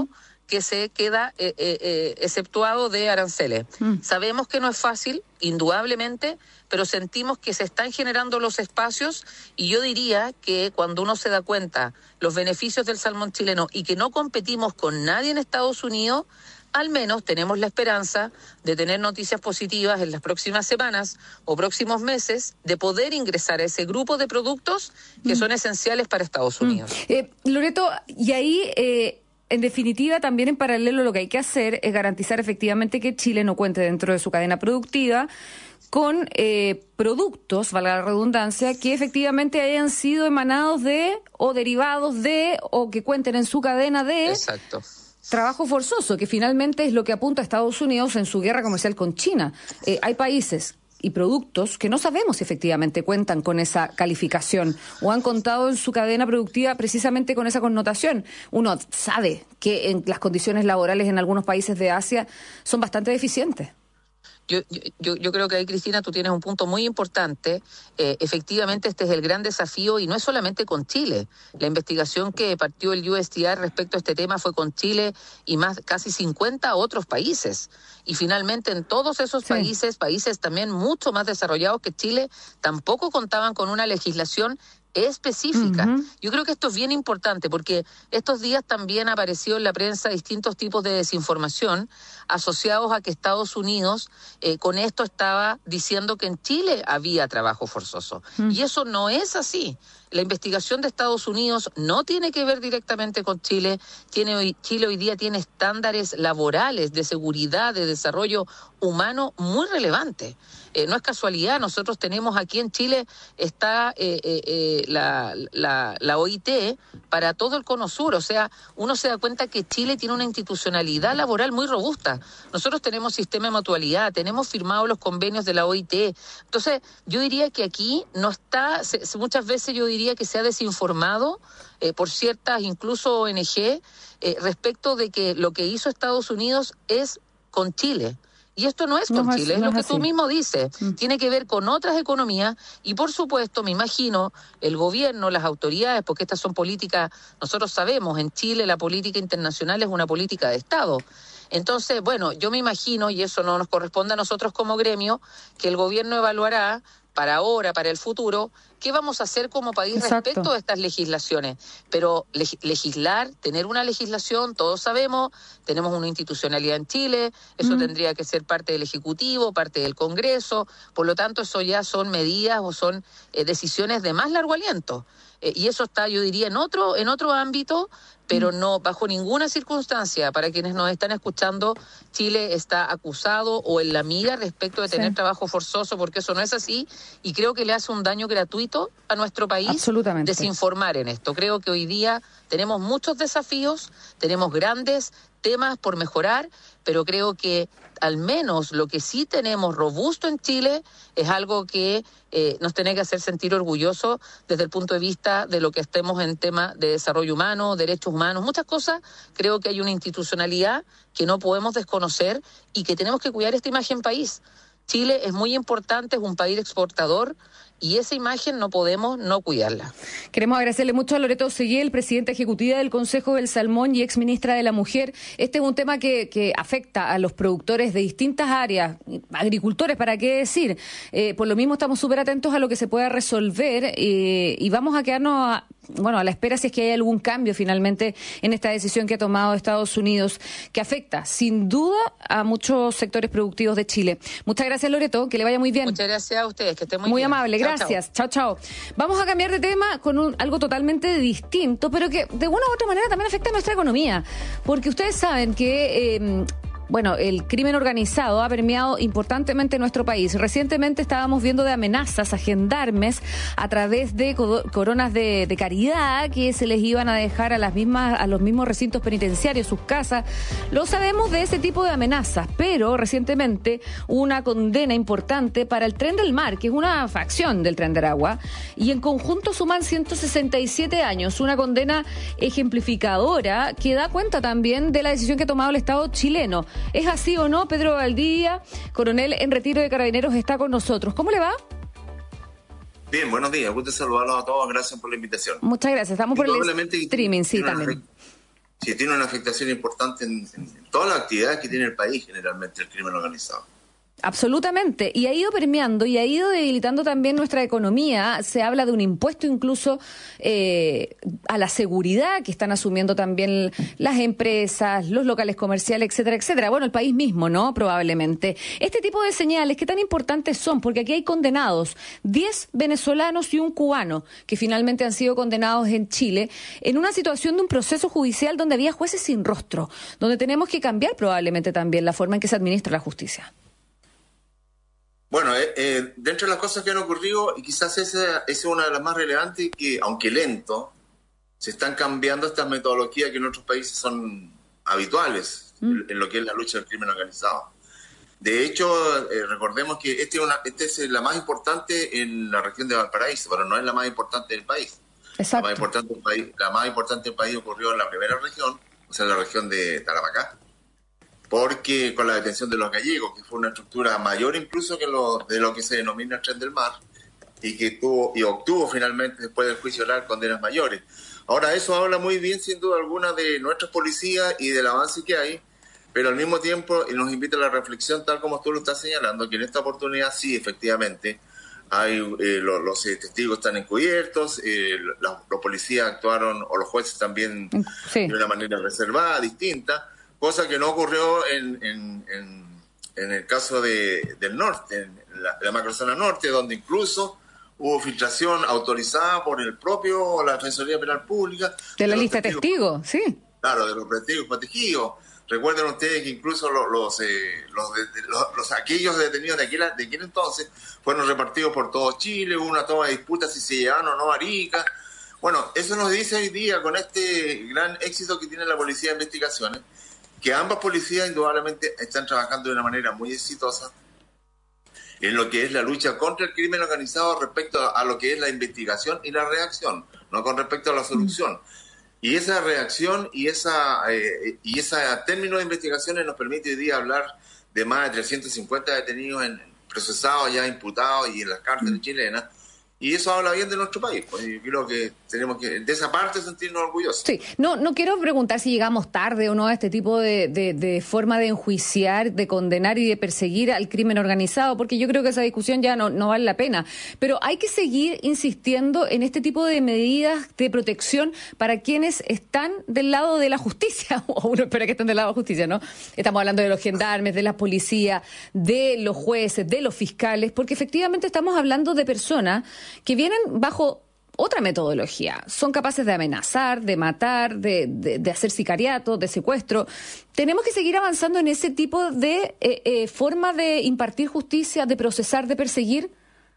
que se queda eh, eh, eh, exceptuado de aranceles. Mm. Sabemos que no es fácil, indudablemente, pero sentimos que se están generando los espacios y yo diría que cuando uno se da cuenta los beneficios del salmón chileno y que no competimos con nadie en Estados Unidos, al menos tenemos la esperanza de tener noticias positivas en las próximas semanas o próximos meses, de poder ingresar a ese grupo de productos que mm. son esenciales para Estados Unidos. Mm. Eh, Loreto, y ahí... Eh... En definitiva, también en paralelo lo que hay que hacer es garantizar efectivamente que Chile no cuente dentro de su cadena productiva con eh, productos, valga la redundancia, que efectivamente hayan sido emanados de o derivados de o que cuenten en su cadena de... Exacto. Trabajo forzoso, que finalmente es lo que apunta a Estados Unidos en su guerra comercial con China. Eh, hay países y productos que no sabemos si efectivamente cuentan con esa calificación o han contado en su cadena productiva precisamente con esa connotación. Uno sabe que en las condiciones laborales en algunos países de Asia son bastante deficientes. Yo, yo, yo creo que ahí, Cristina, tú tienes un punto muy importante. Eh, efectivamente, este es el gran desafío y no es solamente con Chile. La investigación que partió el U S D A respecto a este tema fue con Chile y más casi cincuenta otros países. Y finalmente en todos esos sí. países, países también mucho más desarrollados que Chile, tampoco contaban con una legislación específica. Uh-huh. Yo creo que esto es bien importante porque estos días también apareció en la prensa distintos tipos de desinformación asociados a que Estados Unidos eh, con esto estaba diciendo que en Chile había trabajo forzoso. Uh-huh. Y eso no es así. La investigación de Estados Unidos no tiene que ver directamente con Chile. Tiene hoy, Chile hoy día tiene estándares laborales, de seguridad, de desarrollo humano muy relevantes. Eh, no es casualidad, nosotros tenemos aquí en Chile, está eh, eh, la, la, la O I T para todo el Cono Sur, o sea, uno se da cuenta que Chile tiene una institucionalidad laboral muy robusta. Nosotros tenemos sistema de mutualidad, tenemos firmados los convenios de la O I T. Entonces, yo diría que aquí no está, se, muchas veces yo diría que se ha desinformado eh, por ciertas, incluso O N G, eh, respecto de que lo que hizo Estados Unidos es con Chile. Y esto no es con no, Chile, no es lo que así. Tú mismo dices. Mm. Tiene que ver con otras economías y, por supuesto, me imagino, el gobierno, las autoridades, porque estas son políticas, nosotros sabemos, en Chile la política internacional es una política de Estado. Entonces, bueno, yo me imagino, y eso no nos corresponde a nosotros como gremio, que el gobierno evaluará para ahora, para el futuro, qué vamos a hacer como país Exacto. respecto a estas legislaciones. Pero leg- legislar, tener una legislación, todos sabemos, tenemos una institucionalidad en Chile, eso mm. tendría que ser parte del Ejecutivo, parte del Congreso, por lo tanto eso ya son medidas o son eh, decisiones de más largo aliento. Eh, y eso está, yo diría, en otro, en otro ámbito, pero no bajo ninguna circunstancia, para quienes nos están escuchando, Chile está acusado o en la mira respecto de tener sí. trabajo forzoso, porque eso no es así, y creo que le hace un daño gratuito a nuestro país desinformar en esto. Creo que hoy día tenemos muchos desafíos, tenemos grandes temas por mejorar, pero creo que al menos lo que sí tenemos robusto en Chile es algo que eh, nos tiene que hacer sentir orgullosos desde el punto de vista de lo que estemos en tema de desarrollo humano, derechos humanos, muchas cosas. Creo que hay una institucionalidad que no podemos desconocer y que tenemos que cuidar esta imagen país. Chile es muy importante, es un país exportador, y esa imagen no podemos no cuidarla. Queremos agradecerle mucho a Loreto Seguel, presidenta ejecutiva del Consejo del Salmón y exministra de la Mujer. Este es un tema que, que afecta a los productores de distintas áreas, agricultores, ¿para qué decir? Eh, por lo mismo estamos súper atentos a lo que se pueda resolver eh, y vamos a quedarnos a, bueno, a la espera si es que hay algún cambio finalmente en esta decisión que ha tomado Estados Unidos, que afecta sin duda a muchos sectores productivos de Chile. Muchas gracias, Loreto, que le vaya muy bien. Muchas gracias a ustedes, que estén muy, muy bien. Muy amable, chao, gracias. Chao, chao. Vamos a cambiar de tema con un, algo totalmente distinto, pero que de una u otra manera también afecta a nuestra economía, porque ustedes saben que... Eh, Bueno, el crimen organizado ha permeado importantemente nuestro país. Recientemente estábamos viendo de amenazas a gendarmes a través de coronas de, de caridad que se les iban a dejar a las mismas, a los mismos recintos penitenciarios, sus casas. Lo sabemos de ese tipo de amenazas, pero recientemente hubo una condena importante para el Tren del Mar, que es una facción del Tren de Aragua, y en conjunto suman ciento sesenta y siete años, una condena ejemplificadora que da cuenta también de la decisión que ha tomado el Estado chileno. ¿Es así o no? Pedro Valdivia, coronel en retiro de Carabineros, está con nosotros. ¿Cómo le va? Bien, buenos días. Gusto saludarlos a todos. Gracias por la invitación. Muchas gracias. Estamos por el streaming, sí, también. sí tiene una afectación importante en, en, en todas las actividades que tiene el país, generalmente, el crimen organizado. Absolutamente, y ha ido permeando y ha ido debilitando también nuestra economía. Se habla de un impuesto incluso eh, a la seguridad que están asumiendo también las empresas, los locales comerciales, etcétera, etcétera. Bueno, el país mismo, ¿no? Probablemente. Este tipo de señales, ¿qué tan importantes son? Porque aquí hay condenados, diez venezolanos y un cubano, que finalmente han sido condenados en Chile, en una situación de un proceso judicial donde había jueces sin rostro, donde tenemos que cambiar probablemente también la forma en que se administra la justicia. Bueno, eh, eh, dentro de las cosas que han ocurrido, y quizás esa, esa es una de las más relevantes, que aunque lento, se están cambiando estas metodologías que en otros países son habituales mm. en, en lo que es la lucha del crimen organizado. De hecho, eh, recordemos que esta es, una, este es la más importante en la región de Valparaíso, pero no es la más importante del país. Exacto. La más importante del país, la más importante del país ocurrió en la primera región, o sea, en la región de Tarapacá, porque con la detención de los gallegos, que fue una estructura mayor incluso que lo, de lo que se denomina el Tren del Mar, y que tuvo y obtuvo finalmente después del juicio oral condenas mayores. Ahora, eso habla muy bien, sin duda alguna, de nuestras policías y del avance que hay, pero al mismo tiempo nos invita a la reflexión, tal como tú lo estás señalando, que en esta oportunidad sí, efectivamente, hay eh, los, los eh, testigos están encubiertos, eh, los, los policías actuaron, o los jueces también, sí, de una manera reservada, distinta, cosa que no ocurrió en, en, en, en el caso de, del norte, en la, la macrozona norte, donde incluso hubo filtración autorizada por el propio, la Defensoría Penal Pública. De la lista de testigos, sí. Claro, de los testigos protegidos. Recuerden ustedes que incluso los, los, eh, los, de, los, los aquellos detenidos de aquel, de aquel entonces fueron repartidos por todo Chile, hubo una toma de disputa si se llevaban o no a Arica. Bueno, eso nos dice hoy día, con este gran éxito que tiene la Policía de Investigaciones, que ambas policías indudablemente están trabajando de una manera muy exitosa en lo que es la lucha contra el crimen organizado respecto a lo que es la investigación y la reacción, no con respecto a la solución. Y esa reacción y esa eh, y ese término de investigaciones nos permite hoy día hablar de más de trescientos cincuenta detenidos en, procesados, ya imputados y en las cárceles chilenas. Y eso habla bien de nuestro país, pues yo creo que tenemos que, de esa parte, sentirnos orgullosos. Sí, no no quiero preguntar si llegamos tarde o no a este tipo de, de, de forma de enjuiciar, de condenar y de perseguir al crimen organizado, porque yo creo que esa discusión ya no, no vale la pena. Pero hay que seguir insistiendo en este tipo de medidas de protección para quienes están del lado de la justicia, o uno espera que estén del lado de la justicia, ¿no? Estamos hablando de los gendarmes, de la policía, de los jueces, de los fiscales, porque efectivamente estamos hablando de personas que vienen bajo otra metodología. Son capaces de amenazar, de matar, de, de, de hacer sicariato, de secuestro. Tenemos que seguir avanzando en ese tipo de eh, eh, forma de impartir justicia, de procesar, de perseguir.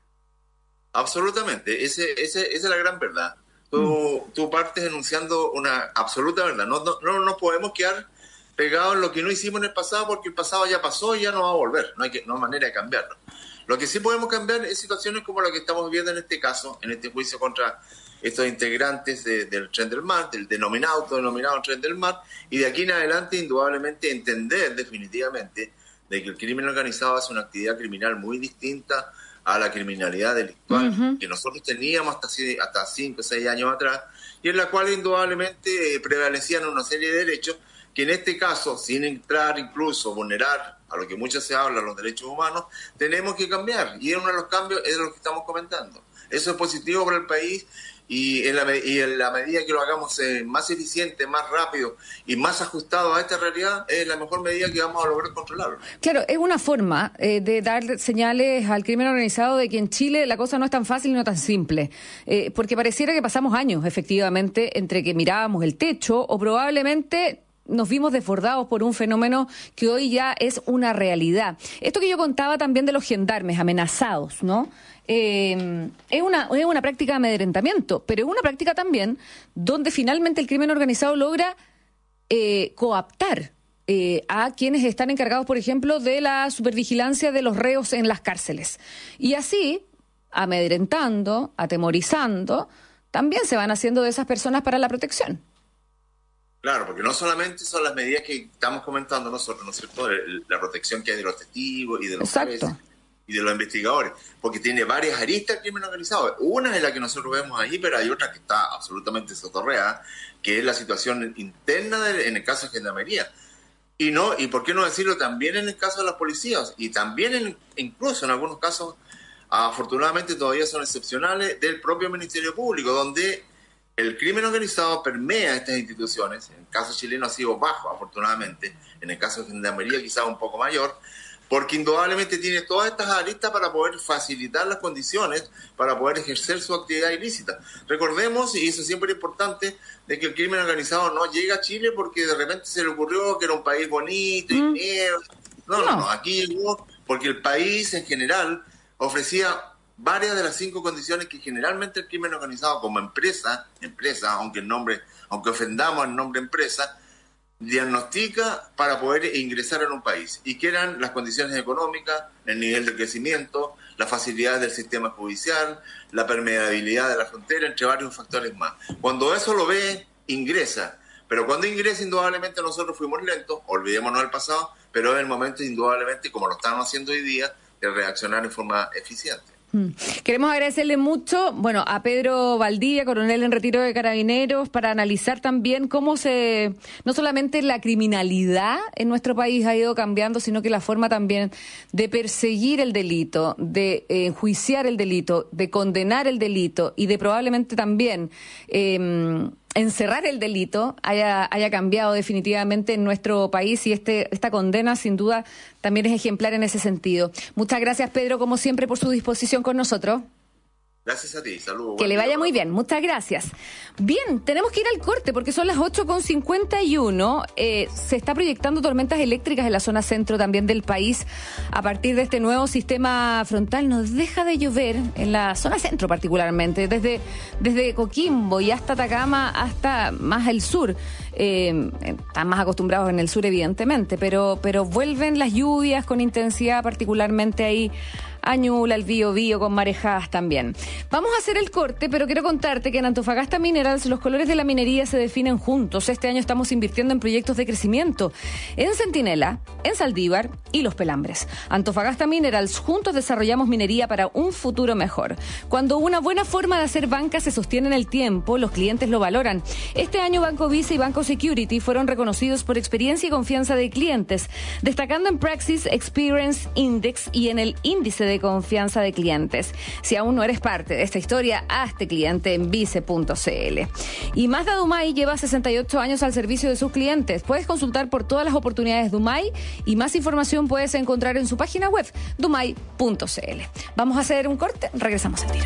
Absolutamente. Ese, ese, esa es la gran verdad. Tú, mm. tú partes enunciando una absoluta verdad. No, no, no nos podemos quedar pegados en lo que no hicimos en el pasado, porque el pasado ya pasó y ya no va a volver. No hay, que, no hay manera de cambiarlo. Lo que sí podemos cambiar es situaciones como la que estamos viviendo en este caso, en este juicio contra estos integrantes de, del Tren del Mar, del denominado, autodenominado Tren del Mar, y de aquí en adelante indudablemente entender definitivamente de que el crimen organizado es una actividad criminal muy distinta a la criminalidad delictual uh-huh. que nosotros teníamos hasta, hasta cinco o seis años atrás, y en la cual indudablemente eh, prevalecían una serie de derechos que en este caso, sin entrar incluso, vulnerar a lo que mucho se habla, los derechos humanos, tenemos que cambiar. Y uno de los cambios es lo que estamos comentando. Eso es positivo para el país, y en la, y en la medida que lo hagamos eh, más eficiente, más rápido y más ajustado a esta realidad, es la mejor medida que vamos a lograr controlarlo. Claro, es una forma eh, de dar señales al crimen organizado de que en Chile la cosa no es tan fácil y no tan simple. Eh, porque pareciera que pasamos años, efectivamente, entre que mirábamos el techo o probablemente nos vimos desbordados por un fenómeno que hoy ya es una realidad. Esto que yo contaba también de los gendarmes amenazados, ¿no? Eh, es una, es una práctica de amedrentamiento, pero es una práctica también donde finalmente el crimen organizado logra eh, coaptar eh, a quienes están encargados, por ejemplo, de la supervigilancia de los reos en las cárceles. Y así, amedrentando, atemorizando, también se van haciendo de esas personas para la protección. Claro, porque no solamente son las medidas que estamos comentando nosotros, ¿no es cierto? La protección que hay de los testigos y de los jueces, y de los investigadores, porque tiene varias aristas el crimen organizado. Una es la que nosotros vemos ahí, pero hay otra que está absolutamente sotorreada, que es la situación interna de, en el caso de Gendarmería. Y no, y por qué no decirlo también en el caso de las policías, y también en, incluso en algunos casos, afortunadamente todavía son excepcionales, del propio Ministerio Público, donde el crimen organizado permea estas instituciones. En el caso chileno ha sido bajo, afortunadamente, en el caso de Gendarmería quizás un poco mayor, porque indudablemente tiene todas estas aristas para poder facilitar las condiciones para poder ejercer su actividad ilícita. Recordemos, y eso siempre es importante, de que el crimen organizado no llega a Chile porque de repente se le ocurrió que era un país bonito y nieve. No, no, no, aquí llegó porque el país en general ofrecía varias de las cinco condiciones que generalmente el crimen organizado como empresa, empresa, aunque el nombre, aunque ofendamos el nombre empresa, diagnostica para poder ingresar en un país, y que eran las condiciones económicas, el nivel de crecimiento, las facilidades del sistema judicial, la permeabilidad de la frontera, entre varios factores más. Cuando eso lo ve, ingresa, pero cuando ingresa indudablemente nosotros fuimos lentos, olvidémonos del pasado, pero es el momento indudablemente, como lo estamos haciendo hoy día, de reaccionar en forma eficiente. Queremos agradecerle mucho, bueno, a Pedro Valdivia, coronel en retiro de Carabineros, para analizar también cómo se, no solamente la criminalidad en nuestro país ha ido cambiando, sino que la forma también de perseguir el delito, de eh, enjuiciar el delito, de condenar el delito y de probablemente también eh, encerrar el delito haya, haya cambiado definitivamente en nuestro país, y este esta condena sin duda también es ejemplar en ese sentido. Muchas gracias, Pedro, como siempre, por su disposición con nosotros. Gracias a ti, saludos. Que le vaya día. Muy bien, muchas gracias. Bien, tenemos que ir al corte porque son las ocho con cincuenta y uno. Eh, se está proyectando tormentas eléctricas en la zona centro también del país a partir de este nuevo sistema frontal. Nos deja de llover en la zona centro particularmente, desde, desde Coquimbo y hasta Atacama, hasta más el sur. Eh, están más acostumbrados en el sur, evidentemente, pero, pero vuelven las lluvias con intensidad, particularmente ahí a Ñuble, al Biobío, con marejadas también. Vamos a hacer el corte, pero quiero contarte que en Antofagasta Minerals los colores de la minería se definen juntos. Este año estamos invirtiendo en proyectos de crecimiento en Centinela, en Saldívar y Los Pelambres. Antofagasta Minerals, juntos desarrollamos minería para un futuro mejor. Cuando una buena forma de hacer banca se sostiene en el tiempo, los clientes lo valoran. Este año Banco Visa y Banco Security fueron reconocidos por experiencia y confianza de clientes, destacando en Praxis Experience Index y en el índice de confianza de clientes. Si aún no eres parte de esta historia, hazte cliente en vice punto c l. Y Mazda Dumay lleva sesenta y ocho años al servicio de sus clientes. Puedes consultar por todas las oportunidades Dumay y más información puedes encontrar en su página web dumay punto c l. Vamos a hacer un corte, regresamos al tiro.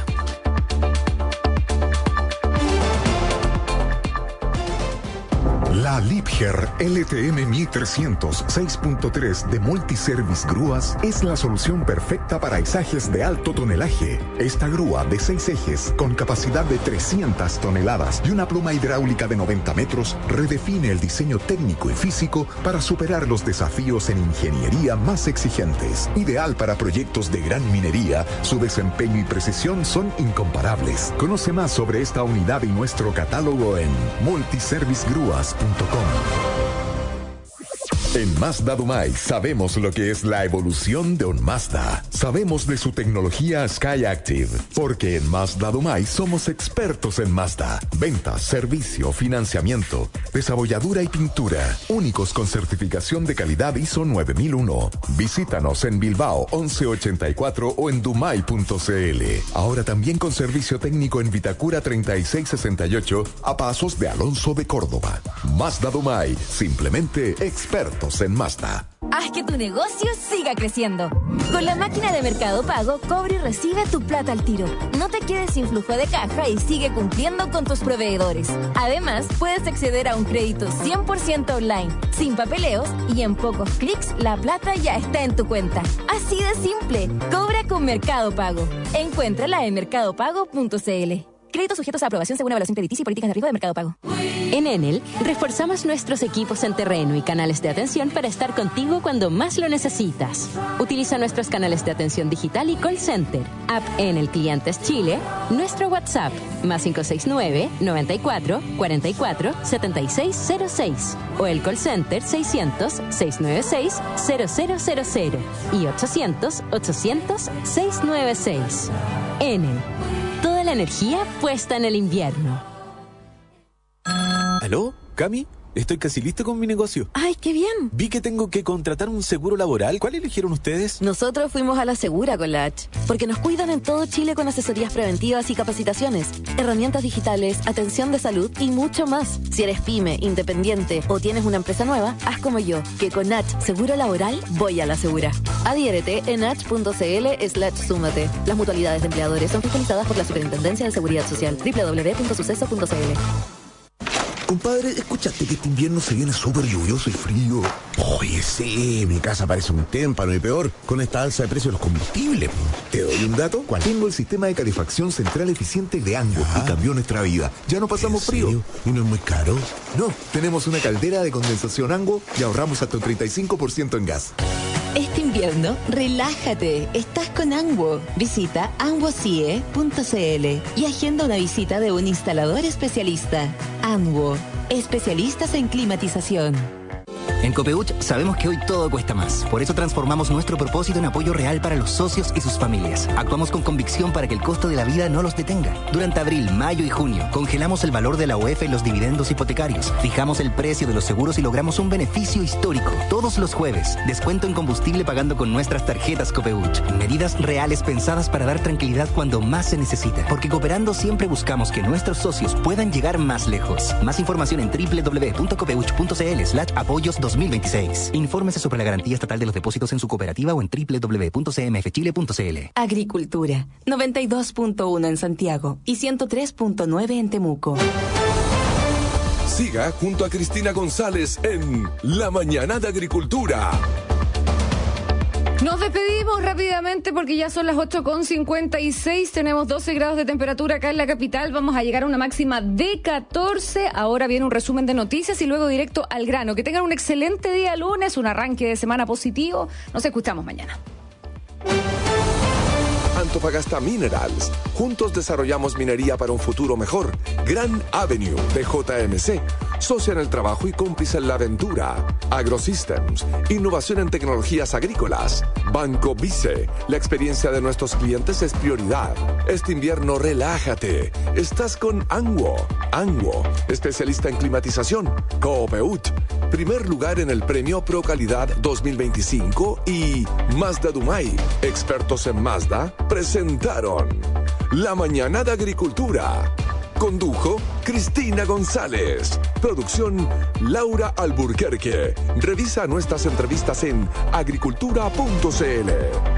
La Liebherr L T M mil trescientos seis punto tres de Multiservice Grúas es la solución perfecta para izajes de alto tonelaje. Esta grúa de seis ejes con capacidad de trescientas toneladas y una pluma hidráulica de noventa metros redefine el diseño técnico y físico para superar los desafíos en ingeniería más exigentes. Ideal para proyectos de gran minería, su desempeño y precisión son incomparables. Conoce más sobre esta unidad y nuestro catálogo en multiservice grúas punto com. En Mazda Dumay sabemos lo que es la evolución de un Mazda. Sabemos de su tecnología SkyActiv, porque en Mazda Dumay somos expertos en Mazda. Ventas, servicio, financiamiento, desabolladura y pintura. Únicos con certificación de calidad I S O nueve mil uno. Visítanos en Bilbao once ochenta y cuatro o en dumay punto c l. Ahora también con servicio técnico en Vitacura treinta y seis sesenta y ocho a pasos de Alonso de Córdoba. Mazda Dumay, simplemente experto en Mazda. Haz que tu negocio siga creciendo. Con la máquina de Mercado Pago, cobra y recibe tu plata al tiro. No te quedes sin flujo de caja y sigue cumpliendo con tus proveedores. Además, puedes acceder a un crédito cien por ciento online, sin papeleos, y en pocos clics la plata ya está en tu cuenta. Así de simple. Cobra con Mercado Pago. Encuéntrala en mercado pago punto c l. Créditos sujetos a aprobación según evaluación crediticia y políticas de riesgo de Mercado Pago. En Enel, reforzamos nuestros equipos en terreno y canales de atención para estar contigo cuando más lo necesitas. Utiliza nuestros canales de atención digital y call center, app Enel Clientes Chile, nuestro WhatsApp, más cinco seis nueve, noventa y cuatro, cuarenta y cuatro, setenta y seis cero seis, o el call center seiscientos, seiscientos noventa y seis, cero cero cero cero y ochocientos, ochocientos, seiscientos noventa y seis. Enel. Toda la energía puesta en el invierno. ¿Aló, Cami? Estoy casi listo con mi negocio. ¡Ay, qué bien! Vi que tengo que contratar un seguro laboral. ¿Cuál eligieron ustedes? Nosotros fuimos a la Segura con la H, porque nos cuidan en todo Chile con asesorías preventivas y capacitaciones, herramientas digitales, atención de salud y mucho más. Si eres pyme, independiente o tienes una empresa nueva, haz como yo, que con H Seguro Laboral voy a la Segura. Adhiérete en h.cl slash súmate. Las mutualidades de empleadores son fiscalizadas por la Superintendencia de Seguridad Social. doble u doble u doble u punto suceso punto c l. Compadre, ¿escuchaste que este invierno se viene súper lluvioso y frío? Oye, sí, mi casa parece un témpano y peor, con esta alza de precios de los combustibles. ¿Te doy un dato? ¿Cuál? Tengo el sistema de calefacción central eficiente de Ango y cambió nuestra vida. Ya no pasamos frío. ¿Y no es muy caro? No, tenemos una caldera de condensación Ango y ahorramos hasta un treinta y cinco por ciento en gas. Este invierno, relájate. Estás con Anguo. Visita anguocie punto c l y agenda una visita de un instalador especialista. Anguo, especialistas en climatización. En Copeuch sabemos que hoy todo cuesta más. Por eso transformamos nuestro propósito en apoyo real para los socios y sus familias. Actuamos con convicción para que el costo de la vida no los detenga. Durante abril, mayo y junio, congelamos el valor de la O E F en los dividendos hipotecarios. Fijamos el precio de los seguros y logramos un beneficio histórico. Todos los jueves, descuento en combustible pagando con nuestras tarjetas Copeuch. Medidas reales pensadas para dar tranquilidad cuando más se necesita. Porque cooperando siempre buscamos que nuestros socios puedan llegar más lejos. Más información en doble u doble u doble u punto copeuch punto c l slash apoyos dos mil veintiséis. Infórmese sobre la garantía estatal de los depósitos en su cooperativa o en doble u doble u doble u punto c m f chile punto c l. Agricultura, noventa y dos punto uno en Santiago y ciento tres punto nueve en Temuco. Siga junto a Cristina González en La Mañana de Agricultura. Nos despedimos rápidamente porque ya son las ocho con cincuenta y seis. Tenemos doce grados de temperatura acá en la capital. Vamos a llegar a una máxima de catorce. Ahora viene un resumen de noticias y luego directo al grano. Que tengan un excelente día lunes, un arranque de semana positivo. Nos escuchamos mañana. Antofagasta Minerals. Juntos desarrollamos minería para un futuro mejor. Gran Avenue de J M C. Socia en el trabajo y cómplice en la aventura. AgroSystems. Innovación en tecnologías agrícolas. Banco Vice. La experiencia de nuestros clientes es prioridad. Este invierno relájate. Estás con Anguo. Anguo. Especialista en climatización. Copeuch. Primer lugar en el premio Pro Calidad dos mil veinticinco y Mazda Dumay. Expertos en Mazda presentaron La Mañana de Agricultura. Condujo Cristina González. Producción Laura Alburquerque. Revisa nuestras entrevistas en agricultura punto c l.